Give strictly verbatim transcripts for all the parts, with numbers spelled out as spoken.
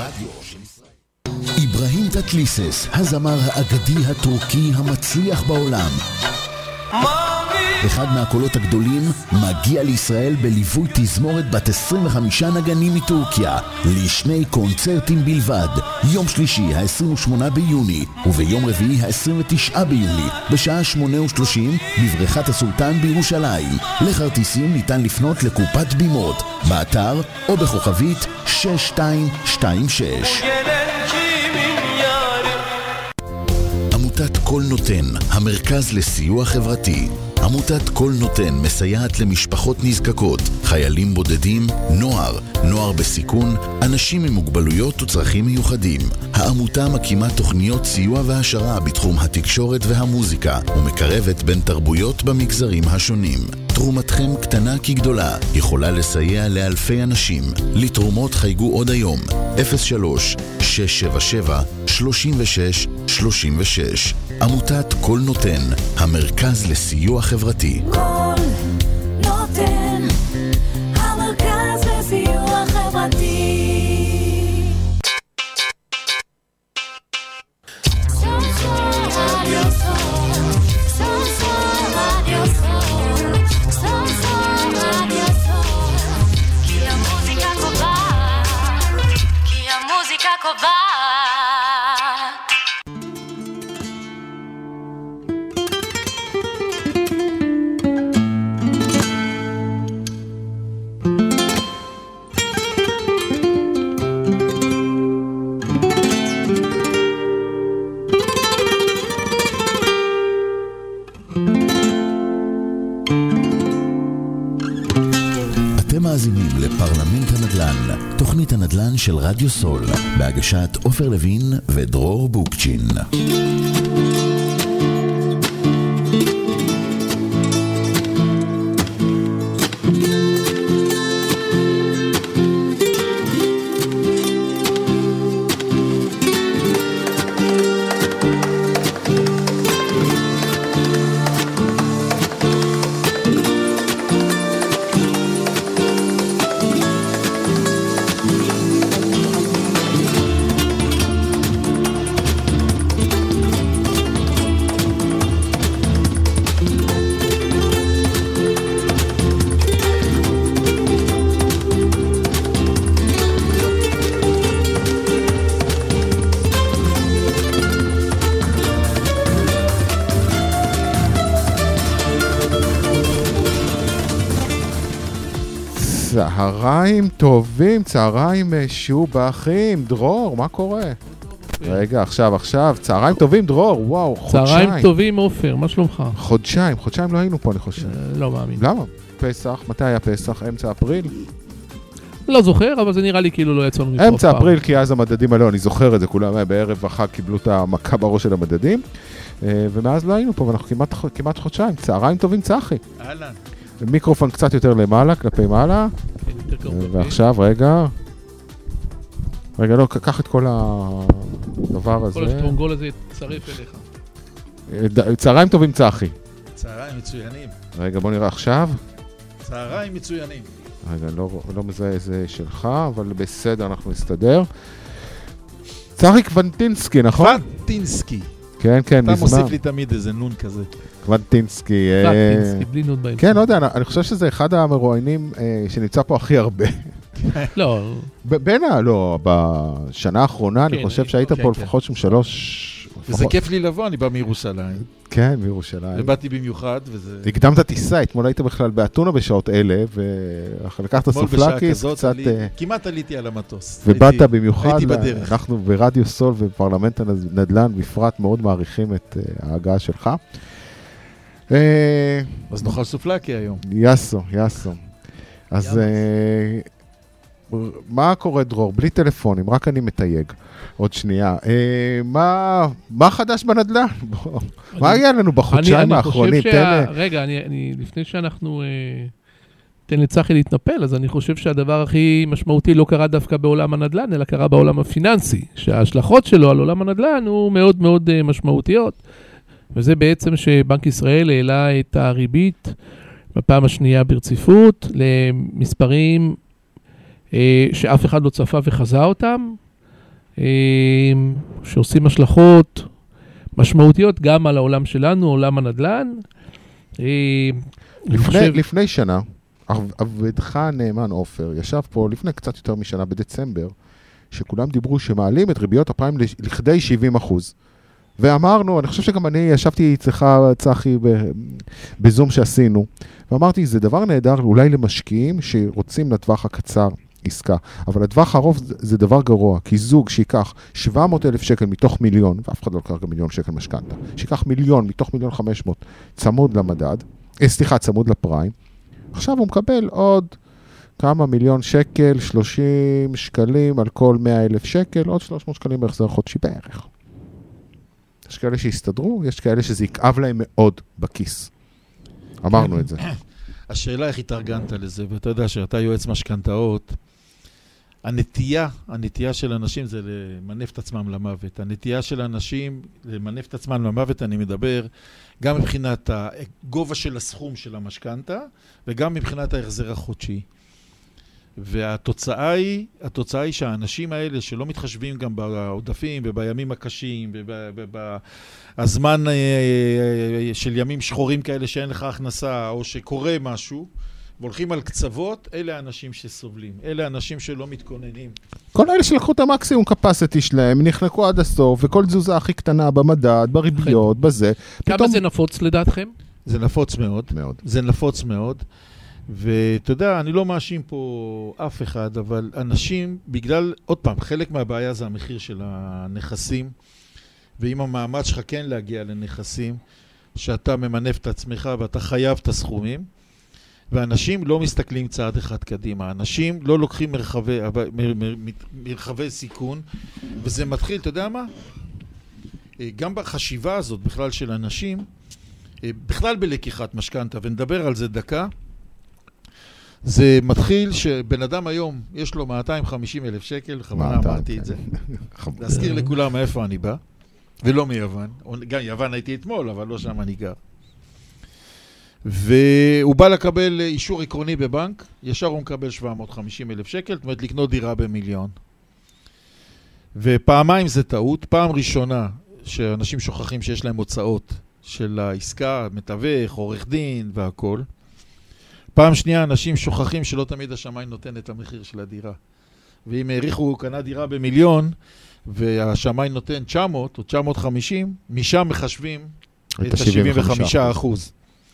הרדיו של ישראל. איברהים טטליסס, הזמר האגדי הטורקי המצליח בעולם. אחד מהקולות הגדולים מגיע לישראל בליווי תזמורת בת עשרים וחמישה נגנים מטורקיה לשני קונצרטים בלבד, יום שלישי ה-עשרים ושמונה ביוני וביום רביעי ה-עשרים ותשעה ביוני בשעה שמונה ושלושים בבריכת הסולטן בירושלים. לכרטיסים ניתן לפנות לקופת בימות באתר או בכוכבית שש שתיים שתיים שש. עמותת כל נותן, המרכז לסיוע חברתי. עמותת כל נותן מסייעת למשפחות נזקקות, חיילים בודדים, נוער, נוער בסיכון, אנשים עם מוגבלויות וצרכים מיוחדים. העמותה מקימה תוכניות סיוע והשרה בתחום התקשורת והמוזיקה ומקרבת בין תרבויות במגזרים השונים. תרומתכם קטנה כגדולה, יכולה לסייע לאלפי אנשים. לתרומות חייגו עוד היום אפס שלוש שש שבע שבע שלושים ושש שלושים ושש. עמותת כל נותן, המרכז לסיוע חברתי. כל נותן, המרכז לסיוע חברתי. מאזינים לפרלמנט הנדל"ן, תוכנית הנדל"ן של רדיו סול, בהגשת עופר לוין ודרור בוקצ'ין. צהריים טובים, צהריים משובחים. דרור, מה קורה? רגע, עכשיו, עכשיו, צהריים טובים, דרור, וואו, חודשיים. צהריים טובים, עופר, מה שלומך? חודשיים, חודשיים לא היינו פה, אני חושב. לא מאמין. למה? פסח, מתי היה פסח? אמצע אפריל? לא זוכר, אבל זה נראה לי כאילו לא יצאנו מפה. אמצע אפריל, כי אז המדדים האלה, אני זוכר את זה, כולם בערב החג קיבלו את המכה בראש של המדדים, ומאז לא היינו פה, ואנחנו כמעט, כמעט חודשיים. צהריים טובים, צחי. אהלן. מיקרופון קצת יותר למעלה, כלפי מעלה. ועכשיו, רגע. רגע, לא, קח את כל הדבר הזה. כל השטרונגול הזה יצרף אליך. צהריים טובים, צחי. צהריים מצוינים. רגע, בוא נראה עכשיו. צהריים מצוינים. רגע, לא, לא מזהה איזה שלך, אבל בסדר, אנחנו נסתדר. צחי קוונטינסקי, נכון? קוונטינסקי. כן, כן, אתה מוסיף לי תמיד איזה נון כזה. קוונטינסקי. קוונטינסקי, בלי נון בהם. כן, לא יודע, אני חושב שזה אחד המרואיינים שנמצא פה הכי הרבה. לא. בין ה... לא, בשנה האחרונה אני חושב שהיית פה לפחות שם שלוש... וזה כיף לי לבוא, אני בא מירושלים. כן, מירושלים. ובאתי במיוחד, וזה... הקדמת טיסה, אתמול היית בכלל באתונה בשעות אלה, ולקחת סופלקיס, קצת... כמעט עליתי על המטוס. ובאת במיוחד, הייתי בדרך. אנחנו ברדיו סול ובפרלמנט הנדל"ן בפרט מאוד מעריכים את ההגעה שלך. אז נאכל סופלקי היום. יסו, יסו. אז מה קורה, דרור? בלי טלפונים, רק אני מתייג. עוד שנייה. מה חדש בנדל"ן? מה היה לנו בחודשיים האחרונים? רגע, לפני שאנחנו... תן לצחי להתנפל, אז אני חושב שהדבר הכי משמעותי לא קרה דווקא בעולם הנדל"ן, אלא קרה בעולם הפיננסי, שההשלכות שלו על עולם הנדל"ן הוא מאוד מאוד משמעותיות, וזה בעצם שבנק ישראל העלה את הריבית בפעם השנייה ברציפות, למספרים שאף אחד לא צפה וחזה אותם, שעושים השלכות משמעותיות גם על העולם שלנו, עולם הנדל"ן. לפני, לפני שנה, עבדך הנאמן עופר ישב פה לפני קצת יותר משנה בדצמבר, שכולם דיברו שמעלים את ריביות הפריים לכדי שבעים אחוז. ואמרנו, אני חושב שגם אני ישבתי אצלך, צחי, בזום שעשינו, ואמרתי, זה דבר נהדר אולי למשקיעים שרוצים לטווח הקצר עסקה, אבל לטווח הרוב זה דבר גרוע, כי זוג שיקח שבע מאות אלף שקל מתוך מיליון, ואף אחד לא לקח גם מיליון שקל משכנתה, שיקח מיליון מתוך מיליון חמש מאות, צמוד למדד, אה, סליחה, צמוד לפריים, עכשיו הוא מקבל עוד כמה מיליון שקל, שלושים שקלים על כל מאה אלף שקל, עוד שלוש מאות שקלים בהחזר חודשי בערך. יש כאלה שהסתדרו, יש כאלה שזה יכאב להם מאוד בכיס. אמרנו את זה. השאלה איך התארגנת לזה, ואתה יודע שאתה יועץ משכנתאות, הנטייה, הנטייה של אנשים זה למנף את עצמם למוות. הנטייה של אנשים למנף את עצמם למוות, אני מדבר גם מבחינת הגובה של הסכום של המשכנתה, וגם מבחינת ההחזר החודשי. והתוצאה היא, התוצאה היא שהאנשים האלה שלא מתחשבים גם בעודפים ובימים הקשים ובזמן של ימים שחורים כאלה שאין לך הכנסה או שקורה משהו, והולכים על קצוות, אלה האנשים שסובלים, אלה האנשים שלא מתכוננים. כל אלה שלקחו את המקסימום קפסיטי שלהם, נחנקו עד הסוף, וכל תזוזה הכי קטנה במדד, בריביות, בזה. כמה פתאום... זה נפוץ לדעתכם? זה נפוץ מאוד. מאוד. זה נפוץ מאוד. ואתה יודע, אני לא מאשים פה אף אחד, אבל אנשים, בגלל, עוד פעם, חלק מהבעיה זה המחיר של הנכסים, ואם המאמץ שלך כן להגיע לנכסים, שאתה ממנף את עצמך ואתה חייב את הסכומים, ואנשים לא מסתכלים צעד אחד קדימה, אנשים לא לוקחים מרחבי, מרחבי סיכון, וזה מתחיל, אתה יודע מה? גם בחשיבה הזאת בכלל של אנשים, בכלל בלקיחת משכנתה, ונדבר על זה דקה, זה מתחיל שבן אדם היום יש לו מאתיים וחמישים אלף שקל, בכוונה אמרתי את זה. להזכיר לכולם מאיפה אני בא, ולא מיוון. גם יוון הייתי אתמול, אבל לא שם אני גר. והוא בא לקבל אישור עקרוני בבנק, ישר הוא מקבל שבע מאות וחמישים אלף שקל, זאת אומרת לקנות דירה במיליון. ופעמיים זה טעות, פעם ראשונה שאנשים שוכחים שיש להם הוצאות של העסקה, מתווך, עורך דין והכל. פעם שנייה, אנשים שוכחים שלא תמיד השמאי נותן את המחיר של הדירה. ואם העריכו, הוא קנה דירה במיליון, והשמאי נותן תשע מאות או תשע מאות וחמישים, משם מחשבים את ה-שבעים וחמישה אחוז.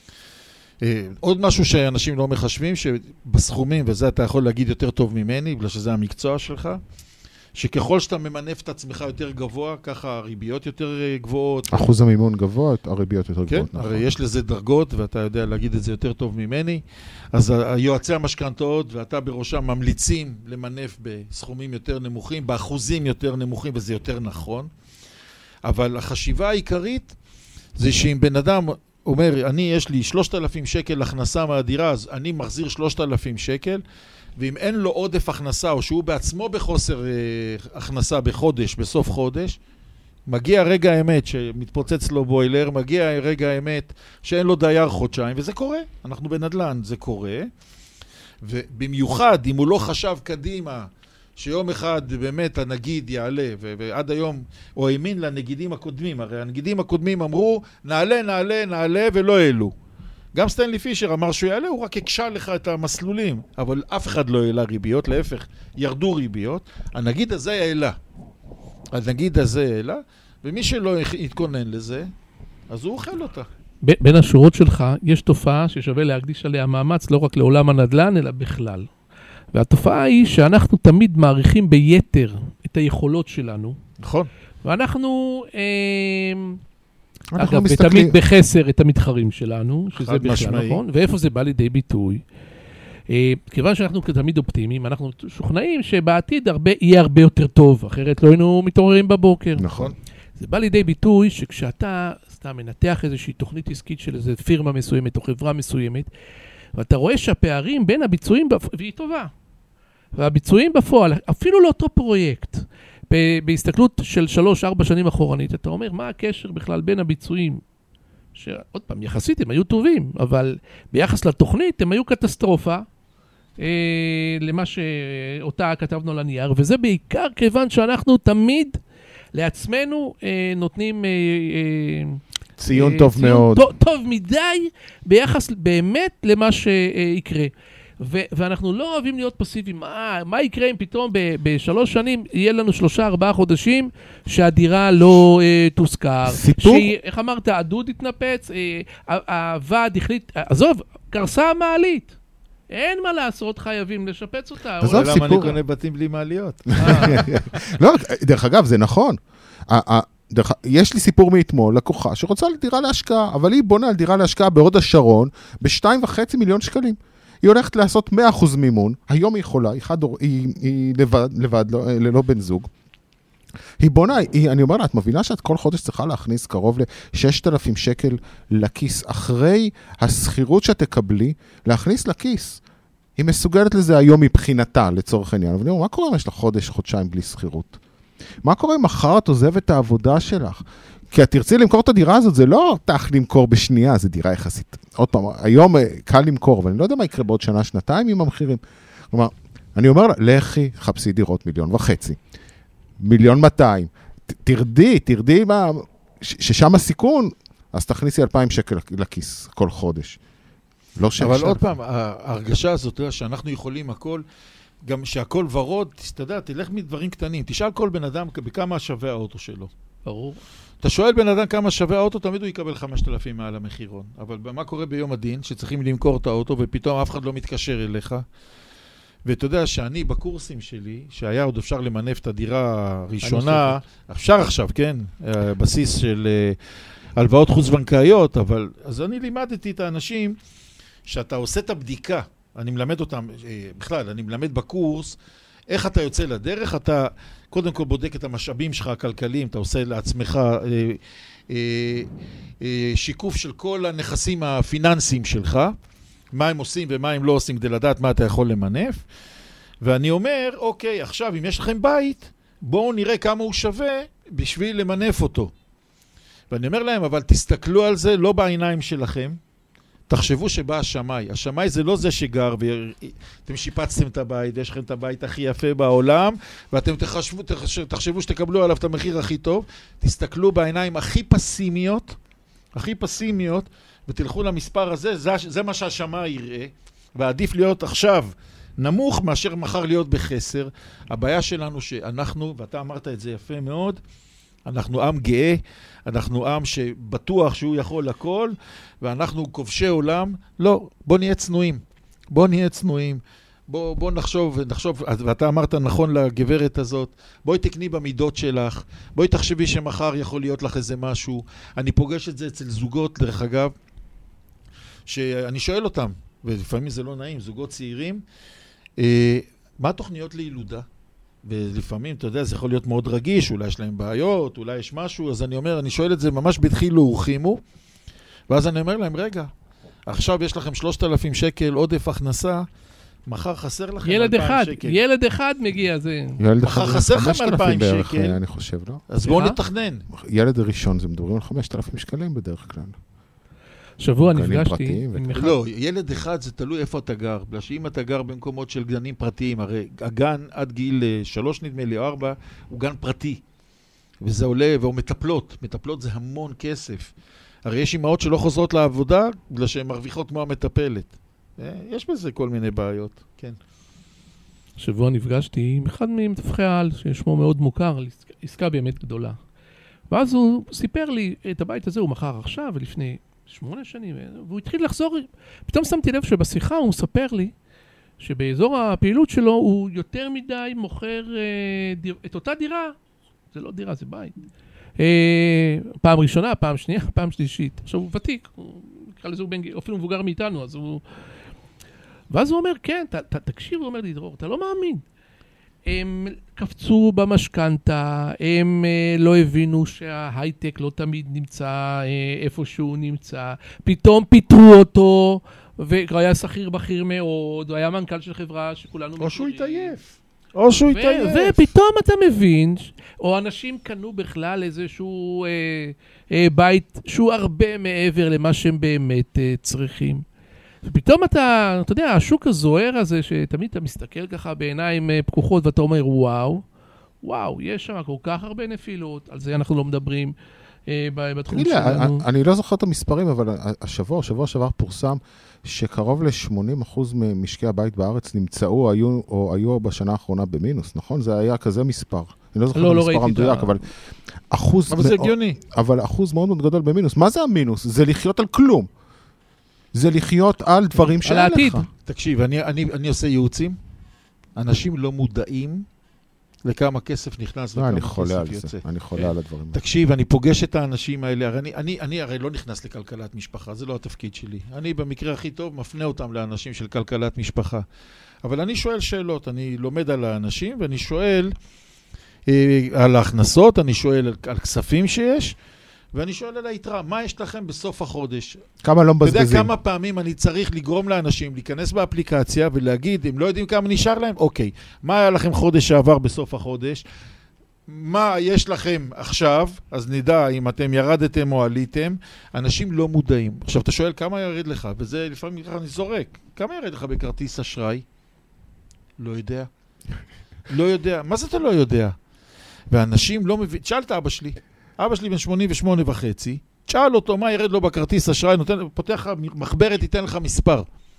עוד משהו שאנשים לא מחשבים, שבסכומים, וזה אתה יכול להגיד יותר טוב ממני, בגלל שזה המקצוע שלך, שככל שאתה ממנף את עצמך יותר גבוה, ככה הריביות יותר גבוהות. אחוז המימון גבוה, הריביות יותר כן, גבוהות. הרי יש לזה דרגות, ואתה יודע להגיד את זה יותר טוב ממני. אז היועצי המשכנתאות, ואתה בראשם ממליצים למנף בסכומים יותר נמוכים, באחוזים יותר נמוכים, וזה יותר נכון. אבל החשיבה העיקרית, זה שאם בן אדם אומר, אני יש לי שלושת אלפים שקל הכנסה מהדירה, אז אני מחזיר שלושת אלפים שקל, ואם אין לו עודף הכנסה, או שהוא בעצמו בחוסר אה, הכנסה בחודש, בסוף חודש, מגיע רגע האמת שמתפוצץ לו בוילר, מגיע רגע האמת שאין לו דייר חודשיים, וזה קורה. אנחנו בנדל"ן, זה קורה. ובמיוחד, אם הוא לא חשב קדימה, שיום אחד באמת הנגיד יעלה, ו- ועד היום הוא האמין לנגידים הקודמים, הרי הנגידים הקודמים אמרו, נעלה, נעלה, נעלה, ולא העלו. גם סטנלי פישר אמר שהוא יעלה, הוא רק הקשה לך את המסלולים, אבל אף אחד לא העלה ריביות, להפך, ירדו ריביות. הנגיד הזה העלה. הנגיד הזה העלה, ומי שלא יתכונן לזה, אז הוא אוכל אותה. בין השורות שלך יש תופעה ששווה להקדיש עליה מאמץ, לא רק לעולם הנדל"ן, אלא בכלל. והתופעה היא שאנחנו תמיד מעריכים ביתר את היכולות שלנו. נכון. ואנחנו... אה, אנחנו אגב, מסתכלים... ותמיד בחסר את המתחרים שלנו, שזה בכלל משמעי. נכון, ואיפה זה בא לידי ביטוי. אה, כיוון שאנחנו תמיד אופטימיים, אנחנו שוכנעים שבעתיד הרבה, יהיה הרבה יותר טוב, אחרת לא היינו מתעוררים בבוקר. נכון. זה בא לידי ביטוי שכשאתה סתם מנתח איזושהי תוכנית עסקית של איזו פירמה מסוימת או חברה מסוימת, ואתה רואה שהפערים בין הביצועים, והיא טובה, והביצועים בפועל, אפילו לאותו פרויקט, בהסתכלות של שלוש, ארבע שנים אחורנית, אתה אומר, מה הקשר בכלל בין הביצועים? שעוד פעם, יחסית הם היו טובים, אבל ביחס לתוכנית הם היו קטסטרופה, אה, למה שאותה כתבנו על הנייר, וזה בעיקר כיוון שאנחנו תמיד לעצמנו אה, נותנים... אה, אה, ציון אה, טוב ציון מאוד. טוב, טוב מדי ביחס באמת למה שיקרה. ו- ואנחנו לא אוהבים להיות פסיביים. מה, מה יקרה אם פתאום ב- בשלוש שנים יהיה לנו שלושה, ארבעה חודשים שהדירה לא אה, תוזכר. סיפור? שהיא, איך אמרת, הדוד התנפץ, אה, הוועד החליט, עזוב, קרסה המעלית. אין מה לעשות, חייבים לשפץ אותה. עזוב, למה סיפור. אני קונה בתים בלי מעליות? לא, דרך אגב, זה נכון. ה- ה- דרך, יש לי סיפור מאתמול, לקוחה שרוצה דירה להשקעה, אבל היא בונה על דירה להשקעה בהוד השרון ב-שתיים וחצי מיליון שקלים. היא הולכת לעשות מאה אחוז מימון, היום היא יכולה, היא, חד, היא, היא לבד, לבד לא, ללא בן זוג. היא בונה, היא, אני אומר לה, את מבינה שאת כל חודש צריכה להכניס קרוב ל-ששת אלפים שקל לכיס, אחרי הסחירות שתקבלי, להכניס לכיס. היא מסוגלת לזה היום מבחינתה, לצורך העניין. אבל אני אומר, מה קורה אם יש לך חודש, חודשיים בלי סחירות? מה קורה אם מחר את עוזבת את העבודה שלך? כי את תרצי למכור את הדירה הזאת, זה לא תח למכור בשנייה, זה דירה יחסית. עוד פעם, היום קל למכור, אבל אני לא יודע מה יקרה בעוד שנה, שנתיים עם המחירים. כלומר, אני אומר לה, לכי, חפשי דירות מיליון וחצי, מיליון מאתיים, תרדי, תרדי, מה, ששם הסיכון, אז תכניסי אלפיים שקל לכיס כל חודש. לא שם. אבל עוד פעם, ההרגשה הזאת, שאנחנו יכולים הכל, גם שהכל ורוד, תסתדע, תלך מדברים קטנים, תשאל כל בן אדם בכמה שווה האוטו שלו. ברור. אתה שואל בן אדם כמה שווה האוטו, תמיד הוא יקבל חמשת אלפים מעל המחירון. אבל מה קורה ביום הדין, שצריכים למכור את האוטו, ופתאום אף אחד לא מתקשר אליך? ואתה יודע שאני בקורסים שלי, שהיה עוד אפשר למנף את הדירה הראשונה, אפשר עכשיו, כן? בסיס של הלוואות חוץ-בנקאיות, אבל אז אני לימדתי את האנשים שאתה עושה את הבדיקה, אני מלמד אותם, בכלל, אני מלמד בקורס, איך אתה יוצא לדרך, אתה קודם כל בודק את המשאבים שלך הכלכליים, אתה עושה לעצמך אה, אה, אה, שיקוף של כל הנכסים הפיננסיים שלך, מה הם עושים ומה הם לא עושים כדי לדעת מה אתה יכול למנף, ואני אומר, אוקיי, עכשיו אם יש לכם בית, בואו נראה כמה הוא שווה בשביל למנף אותו. ואני אומר להם, אבל תסתכלו על זה לא בעיניים שלכם, תחשבו שבא השמאי. השמאי זה לא זה שגר, ואתם שיפצתם את הבית, ויש לכם את הבית הכי יפה בעולם, ואתם תחשבו, תחשבו שתקבלו עליו את המחיר הכי טוב. תסתכלו בעיניים הכי פסימיות, הכי פסימיות, ותלכו למספר הזה, זה, זה מה שהשמאי יראה, ועדיף להיות עכשיו נמוך מאשר מחר להיות בחסר. הבעיה שלנו שאנחנו, ואתה אמרת את זה יפה מאוד, אנחנו עם גאה, אנחנו עם שבטוח שהוא יכול הכל, ואנחנו כובשי עולם. לא, בוא נהיה צנועים. בוא נהיה צנועים. בוא, בוא נחשוב, נחשוב, ואתה אמרת נכון לגברת הזאת, בואי תקני במידות שלך, בואי תחשבי שמחר יכול להיות לך איזה משהו. אני פוגש את זה אצל זוגות, דרך אגב, שאני שואל אותם, ולפעמים זה לא נעים, זוגות צעירים, אה, מה התוכניות לילודה? ולפעמים, אתה יודע, זה יכול להיות מאוד רגיש, אולי יש להם בעיות, אולי יש משהו, אז אני אומר, אני שואל את זה ממש בתחילו ורחימו, ואז אני אומר להם, רגע, עכשיו יש לכם שלושת אלפים שקל עודף הכנסה, מחר חסר לכם ילד אלפיים אחד, שקל. ילד אחד מגיע, זה... ילד מחר אחד, חסר לכם חמשת אלפים אלפיים בערך, שקל. אני חושב, לא? אז בואו סליחה? נתכנן. ילד ראשון, זה מדברים על חמשת אלפים שקלים בדרך כלל. שבוע גנים נפגשתי פרטיים עם וכאלה. אחד... לא, ילד אחד זה תלוי איפה אתה גר, בגלל שאם אתה גר במקומות של גנים פרטיים, הרי הגן עד גיל שלוש נדמה לי, או ארבע, הוא גן פרטי, וזה עולה, והוא מטפלות, מטפלות זה המון כסף. הרי יש אמהות שלא חוזרות לעבודה, בגלל שהן מרוויחות כמו המטפלת. יש בזה כל מיני בעיות, כן. שבוע נפגשתי עם אחד ממתווכי העל, ששמו מאוד מוכר, עסקה באמת גדולה. ואז הוא סיפר לי, את הבית הזה הוא מכר עכשיו ולפני שמונה שנים, והוא התחיל לחזור, פתאום שמתי לב שבשיחה הוא מספר לי, שבאזור הפעילות שלו הוא יותר מדי מוכר אה, דיר, את אותה דירה, זה לא דירה, זה בית. אה, פעם ראשונה, פעם שנייה, פעם שלישית. עכשיו הוא ותיק, הוא נקרא לזה, הוא בן, אפילו מבוגר מאיתנו, אז הוא... ואז הוא אומר, כן, ת, ת, תקשיב, הוא אומר לי, דרור, אתה לא מאמין. הם קפצו במשכנתה, הם אה, לא הבינו שההייטק לא תמיד נמצא אה, איפה שהוא נמצא, פתאום פיתרו אותו, והוא היה שכיר בכיר מאוד, הוא היה מנכ"ל של חברה שכולנו... או שהוא התעייף. או שהוא התעייף. ופתאום אתה מבין, או אנשים קנו בכלל איזשהו אה, אה, בית שהוא הרבה מעבר למה שהם באמת אה, צריכים. ופתאום אתה, אתה יודע, השוק הזוהר הזה, שתמיד אתה מסתכל ככה בעיניים פקוחות, ואתה אומר, וואו, וואו, יש שם כל כך הרבה נפילות, על זה אנחנו לא מדברים אה, בתחום שלנו. אני, אני לא זוכר את המספרים, אבל השבוע, השבוע שעבר פורסם, שקרוב ל-שמונים אחוז ממשקי הבית בארץ נמצאו היו, או היו בשנה האחרונה במינוס, נכון? זה היה כזה מספר. אני לא זוכר לא, את המספר לא המדויק, אבל אחוז... אבל זה הגיוני. אבל אחוז מאוד מאוד גדול במינוס. מה זה המינוס? זה לחיות על כלום. זה לחיות על דברים שאין לך. תקשיב, אני, אני, אני עושה ייעוצים, אנשים לא מודעים לכמה כסף נכנס וכמה כסף יוצא. אני חולה על הדברים. תקשיב, אני פוגש את האנשים האלה, אני, אני, אני הרי לא נכנס לכלכלת משפחה, זה לא התפקיד שלי. אני במקרה הכי טוב מפנה אותם לאנשים של כלכלת משפחה. אבל אני שואל שאלות, אני לומד על האנשים ואני שואל אה, על ההכנסות, אני שואל על, על כספים שיש, ואני שואל על היתרה, מה יש לכם בסוף החודש? כמה לא מבזבזים? אתה יודע כמה פעמים אני צריך לגרום לאנשים להיכנס באפליקציה ולהגיד, אם לא יודעים כמה נשאר להם, אוקיי, מה היה לכם חודש שעבר בסוף החודש? מה יש לכם עכשיו? אז נדע אם אתם ירדתם או עליתם. אנשים לא מודעים. עכשיו אתה שואל כמה ירד לך, וזה לפעמים אני זורק. כמה ירד לך בכרטיס אשראי? לא יודע. לא יודע. מה זה אתה לא יודע? ואנשים לא מבין. תשאל את אבא שלי. אבא שלי בן שמונים ושמונה וחצי, תשאל אותו מה ירד לו בכרטיס אשראי, נותן, פותח מחברת, ייתן לך מספר.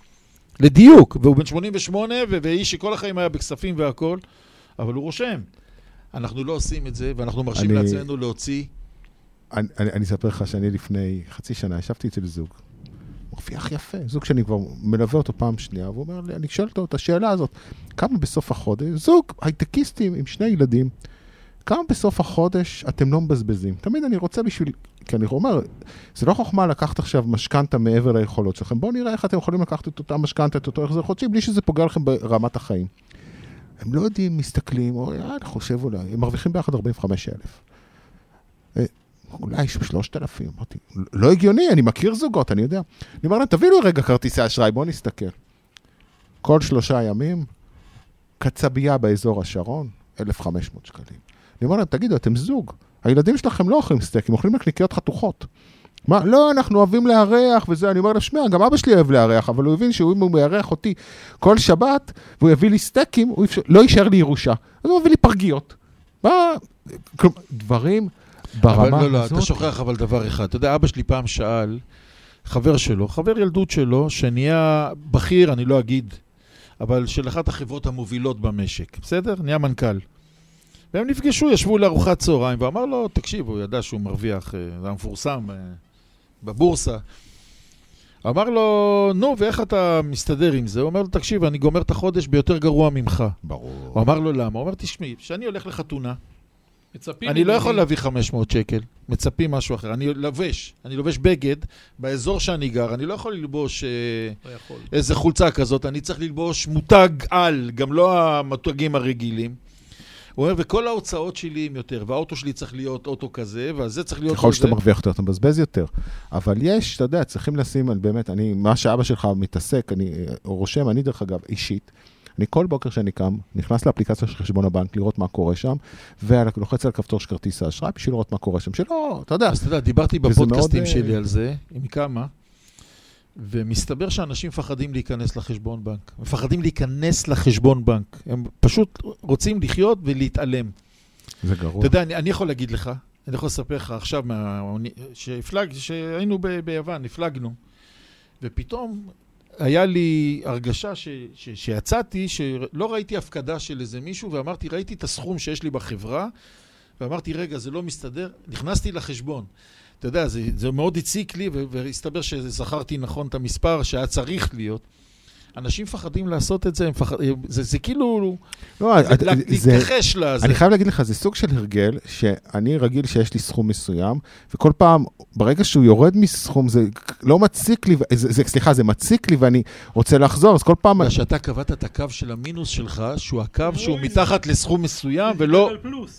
לדיוק, והוא בן שמונים ושמונה, ואיש שכל החיים היה בכספים והכל, אבל הוא רושם. אנחנו לא עושים את זה, ואנחנו מרשים אני, לעצמנו להוציא. אני, אני, אני אספר לך שאני לפני חצי שנה, ישבתי אצל זוג, מרוויח יפה, זוג שאני כבר מלווה אותו פעם שנייה, והוא אומר לי, אני שואל אותו את השאלה הזאת, כמה בסוף החודש, זוג הייטקיסטים עם שני ילדים, כמה בסוף החודש אתם לא מבזבזים? תמיד אני רוצה בשביל, כי אני אומר, זה לא חוכמה לקחת עכשיו משכנתה מעבר ליכולות שלכם. בואו נראה איך אתם יכולים לקחת את אותה משכנתה, את אותו החזר חודשי, בלי שזה פוגע לכם ברמת החיים. הם לא יודעים, מסתכלים, או, אני חושב אולי, הם מרוויחים ביחד ארבעים וחמישה אלף. אולי שלושת אלפים. אמרתי, לא הגיוני, אני מכיר זוגות, אני יודע. אני אומר להם, תביאו רגע כרטיסי אשראי, בואו נסתכל. כל שלושה ימים, קצבייה באזור השרון, אלף וחמש מאות שקלים. אני אומר להם, תגידו, אתם זוג. הילדים שלכם לא אוכלים סטייק, הם אוכלים לקניקיות חתוכות. מה? לא, אנחנו אוהבים להריח וזה. אני אומר לה, שמע, גם אבא שלי אוהב להריח, אבל הוא הבין שאם הוא יארח אותי כל שבת, והוא יביא לי סטייקים, הוא לא יישאר לי ירושה. אז הוא מביא לי פרגיות. מה? דברים ברמה אבל לא, לא, הזאת. אתה שוכח אבל דבר אחד. אתה יודע, אבא שלי פעם שאל, חבר שלו, חבר ילדות שלו, שנהיה בכיר, אני לא אגיד, אבל של אחת החברות המובילות במשק. בסדר? נהיה מנכ"ל. והם נפגשו, ישבו לארוחת צהריים, ואמר לו, תקשיב, הוא ידע שהוא מרוויח, זה המפורסם בבורסה. אמר לו, נו, ואיך אתה מסתדר עם זה? הוא אומר לו, תקשיב, אני גומר את החודש ביותר גרוע ממך. ברור. הוא אמר לו, למה? הוא אומר, תשמעי, שאני הולך לחתונה, אני לא יכול להביא חמש מאות שקל, מצפים משהו אחר. אני לובש, אני לובש בגד, באזור שאני גר, אני לא יכול ללבוש איזה חולצה כזאת, אני צריך ללבוש מותג על, גם לא המותגים הרגילים. הוא אומר, וכל ההוצאות שלי הם יותר, והאוטו שלי צריך להיות אוטו כזה, וזה צריך להיות... ככל שאתה מרוויח יותר, אתה מבזבז יותר. אבל יש, אתה יודע, צריכים לשים על באמת, אני, מה שאבא שלך מתעסק, אני רושם, אני דרך אגב, אישית, אני כל בוקר שאני קם, נכנס לאפליקציה של חשבון הבנק, לראות מה קורה שם, ולוחץ על כפתור של כרטיס האשראי, בשביל לראות מה קורה שם, שלא, אתה יודע. אז אתה יודע, דיברתי בפודקאסטים שלי על זה, עם כמה, ומסתבר שאנשים מפחדים להיכנס לחשבון בנק. מפחדים להיכנס לחשבון בנק. הם פשוט רוצים לחיות ולהתעלם. זה גרוע. אתה יודע, אני, אני יכול להגיד לך, אני יכול לספר לך עכשיו, מה, שהפלג, שהיינו ב, ביוון, הפלגנו, ופתאום היה לי הרגשה ש, ש, שיצאתי, שלא ראיתי הפקדה של איזה מישהו, ואמרתי, ראיתי את הסכום שיש לי בחברה, ואמרתי, רגע, זה לא מסתדר, נכנסתי לחשבון. אתה יודע, זה, זה מאוד הציק לי, והסתבר שזכרתי נכון את המספר שהיה צריך להיות. אנשים מפחדים לעשות את זה, מפחד, זה, זה כאילו... לא, זה, זה, להתכחש לזה. אני חייב להגיד לך, זה סוג של הרגל, שאני רגיל שיש לי סכום מסוים, וכל פעם, ברגע שהוא יורד מסכום, זה לא מציק לי, זה, זה, סליחה, זה מציק לי, ואני רוצה לחזור, אז כל פעם... שאתה קבעת את הקו של המינוס שלך, שהוא הקו שהוא מתחת לסכום מסוים, ולא...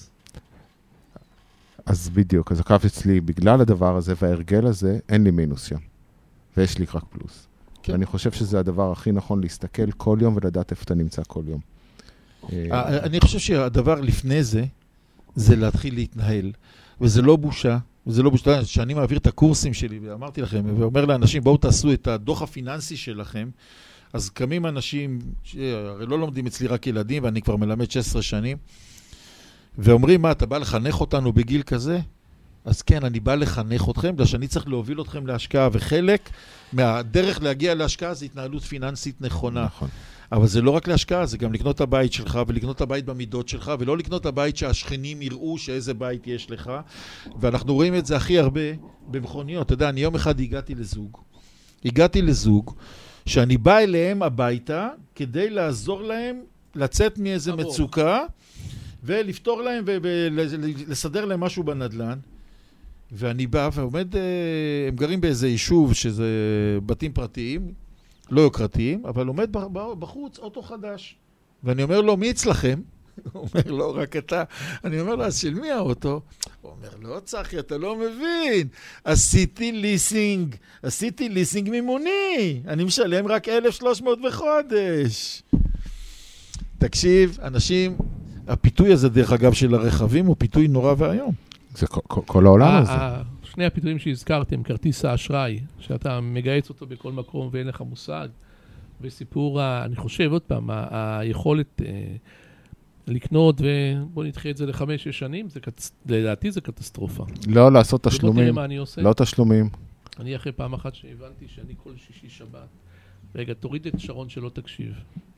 אז בדיוק, אז הקו אצלי, בגלל הדבר הזה וההרגל הזה, אין לי מינוס שם. ויש לי רק פלוס. כן. ואני חושב שזה הדבר הכי נכון להסתכל כל יום ולדעת איפה אתה נמצא כל יום. אני חושב שהדבר לפני זה, זה להתחיל להתנהל. וזה לא בושה, וזה לא בשביל, שאני מעביר את הקורסים שלי, ואמרתי לכם, ואומר לאנשים, בואו תעשו את הדוח הפיננסי שלכם, אז קמים אנשים, הרי לא לומדים אצלי רק ילדים, ואני כבר מלמד שש עשרה שנים, ואומרים, מה, אתה בא לחנך אותנו בגיל כזה? אז כן, אני בא לחנך אתכם, בגלל שאני צריך להוביל אתכם להשקעה, וחלק מהדרך להגיע להשקעה זה התנהלות פיננסית נכונה. נכון. אבל זה לא רק להשקעה, זה גם לקנות את הבית שלך, ולקנות את הבית במידות שלך, ולא לקנות את הבית שהשכנים יראו שאיזה בית יש לך. ואנחנו רואים את זה הכי הרבה במכוניות. אתה יודע, אני יום אחד הגעתי לזוג, הגעתי לזוג, שאני בא אליהם הביתה, כדי לעזור להם לצאת מאיזה עבור. מצוקה, ולפתור להם ולסדר להם משהו בנדלן. ואני בא ועומד, הם גרים באיזה יישוב שזה בתים פרטיים, לא יוקרתיים, אבל עומד בחוץ אוטו חדש. ואני אומר לו, מי אצלכם? הוא אומר, לא, רק אתה. אני אומר לו, אז של מי האוטו? הוא אומר, לא, צחי, אתה לא מבין. עשיתי ליסינג, עשיתי ליסינג מימוני. אני משלם רק אלף ושלוש מאות בחודש. תקשיב, אנשים, הפיתוי הזה, דרך אגב, של הרכבים, הוא פיתוי נורא והיום. זה כל, כל העולם הזה. שני הפיתויים שהזכרתם, כרטיס האשראי, שאתה מגייס אותו בכל מקום ואין לך מושג, וסיפור, אני חושב, עוד פעם, היכולת לקנות, ובוא נדחה את זה לחמש, שש שנים, לדעתי זה קטסטרופה. לא לעשות תשלומים. תראה מה אני עושה. לא תשלומים. אני אחרי פעם אחת שהבנתי שאני כל שישי שבת, רגע, תוריד את שרון שלא תקשיב.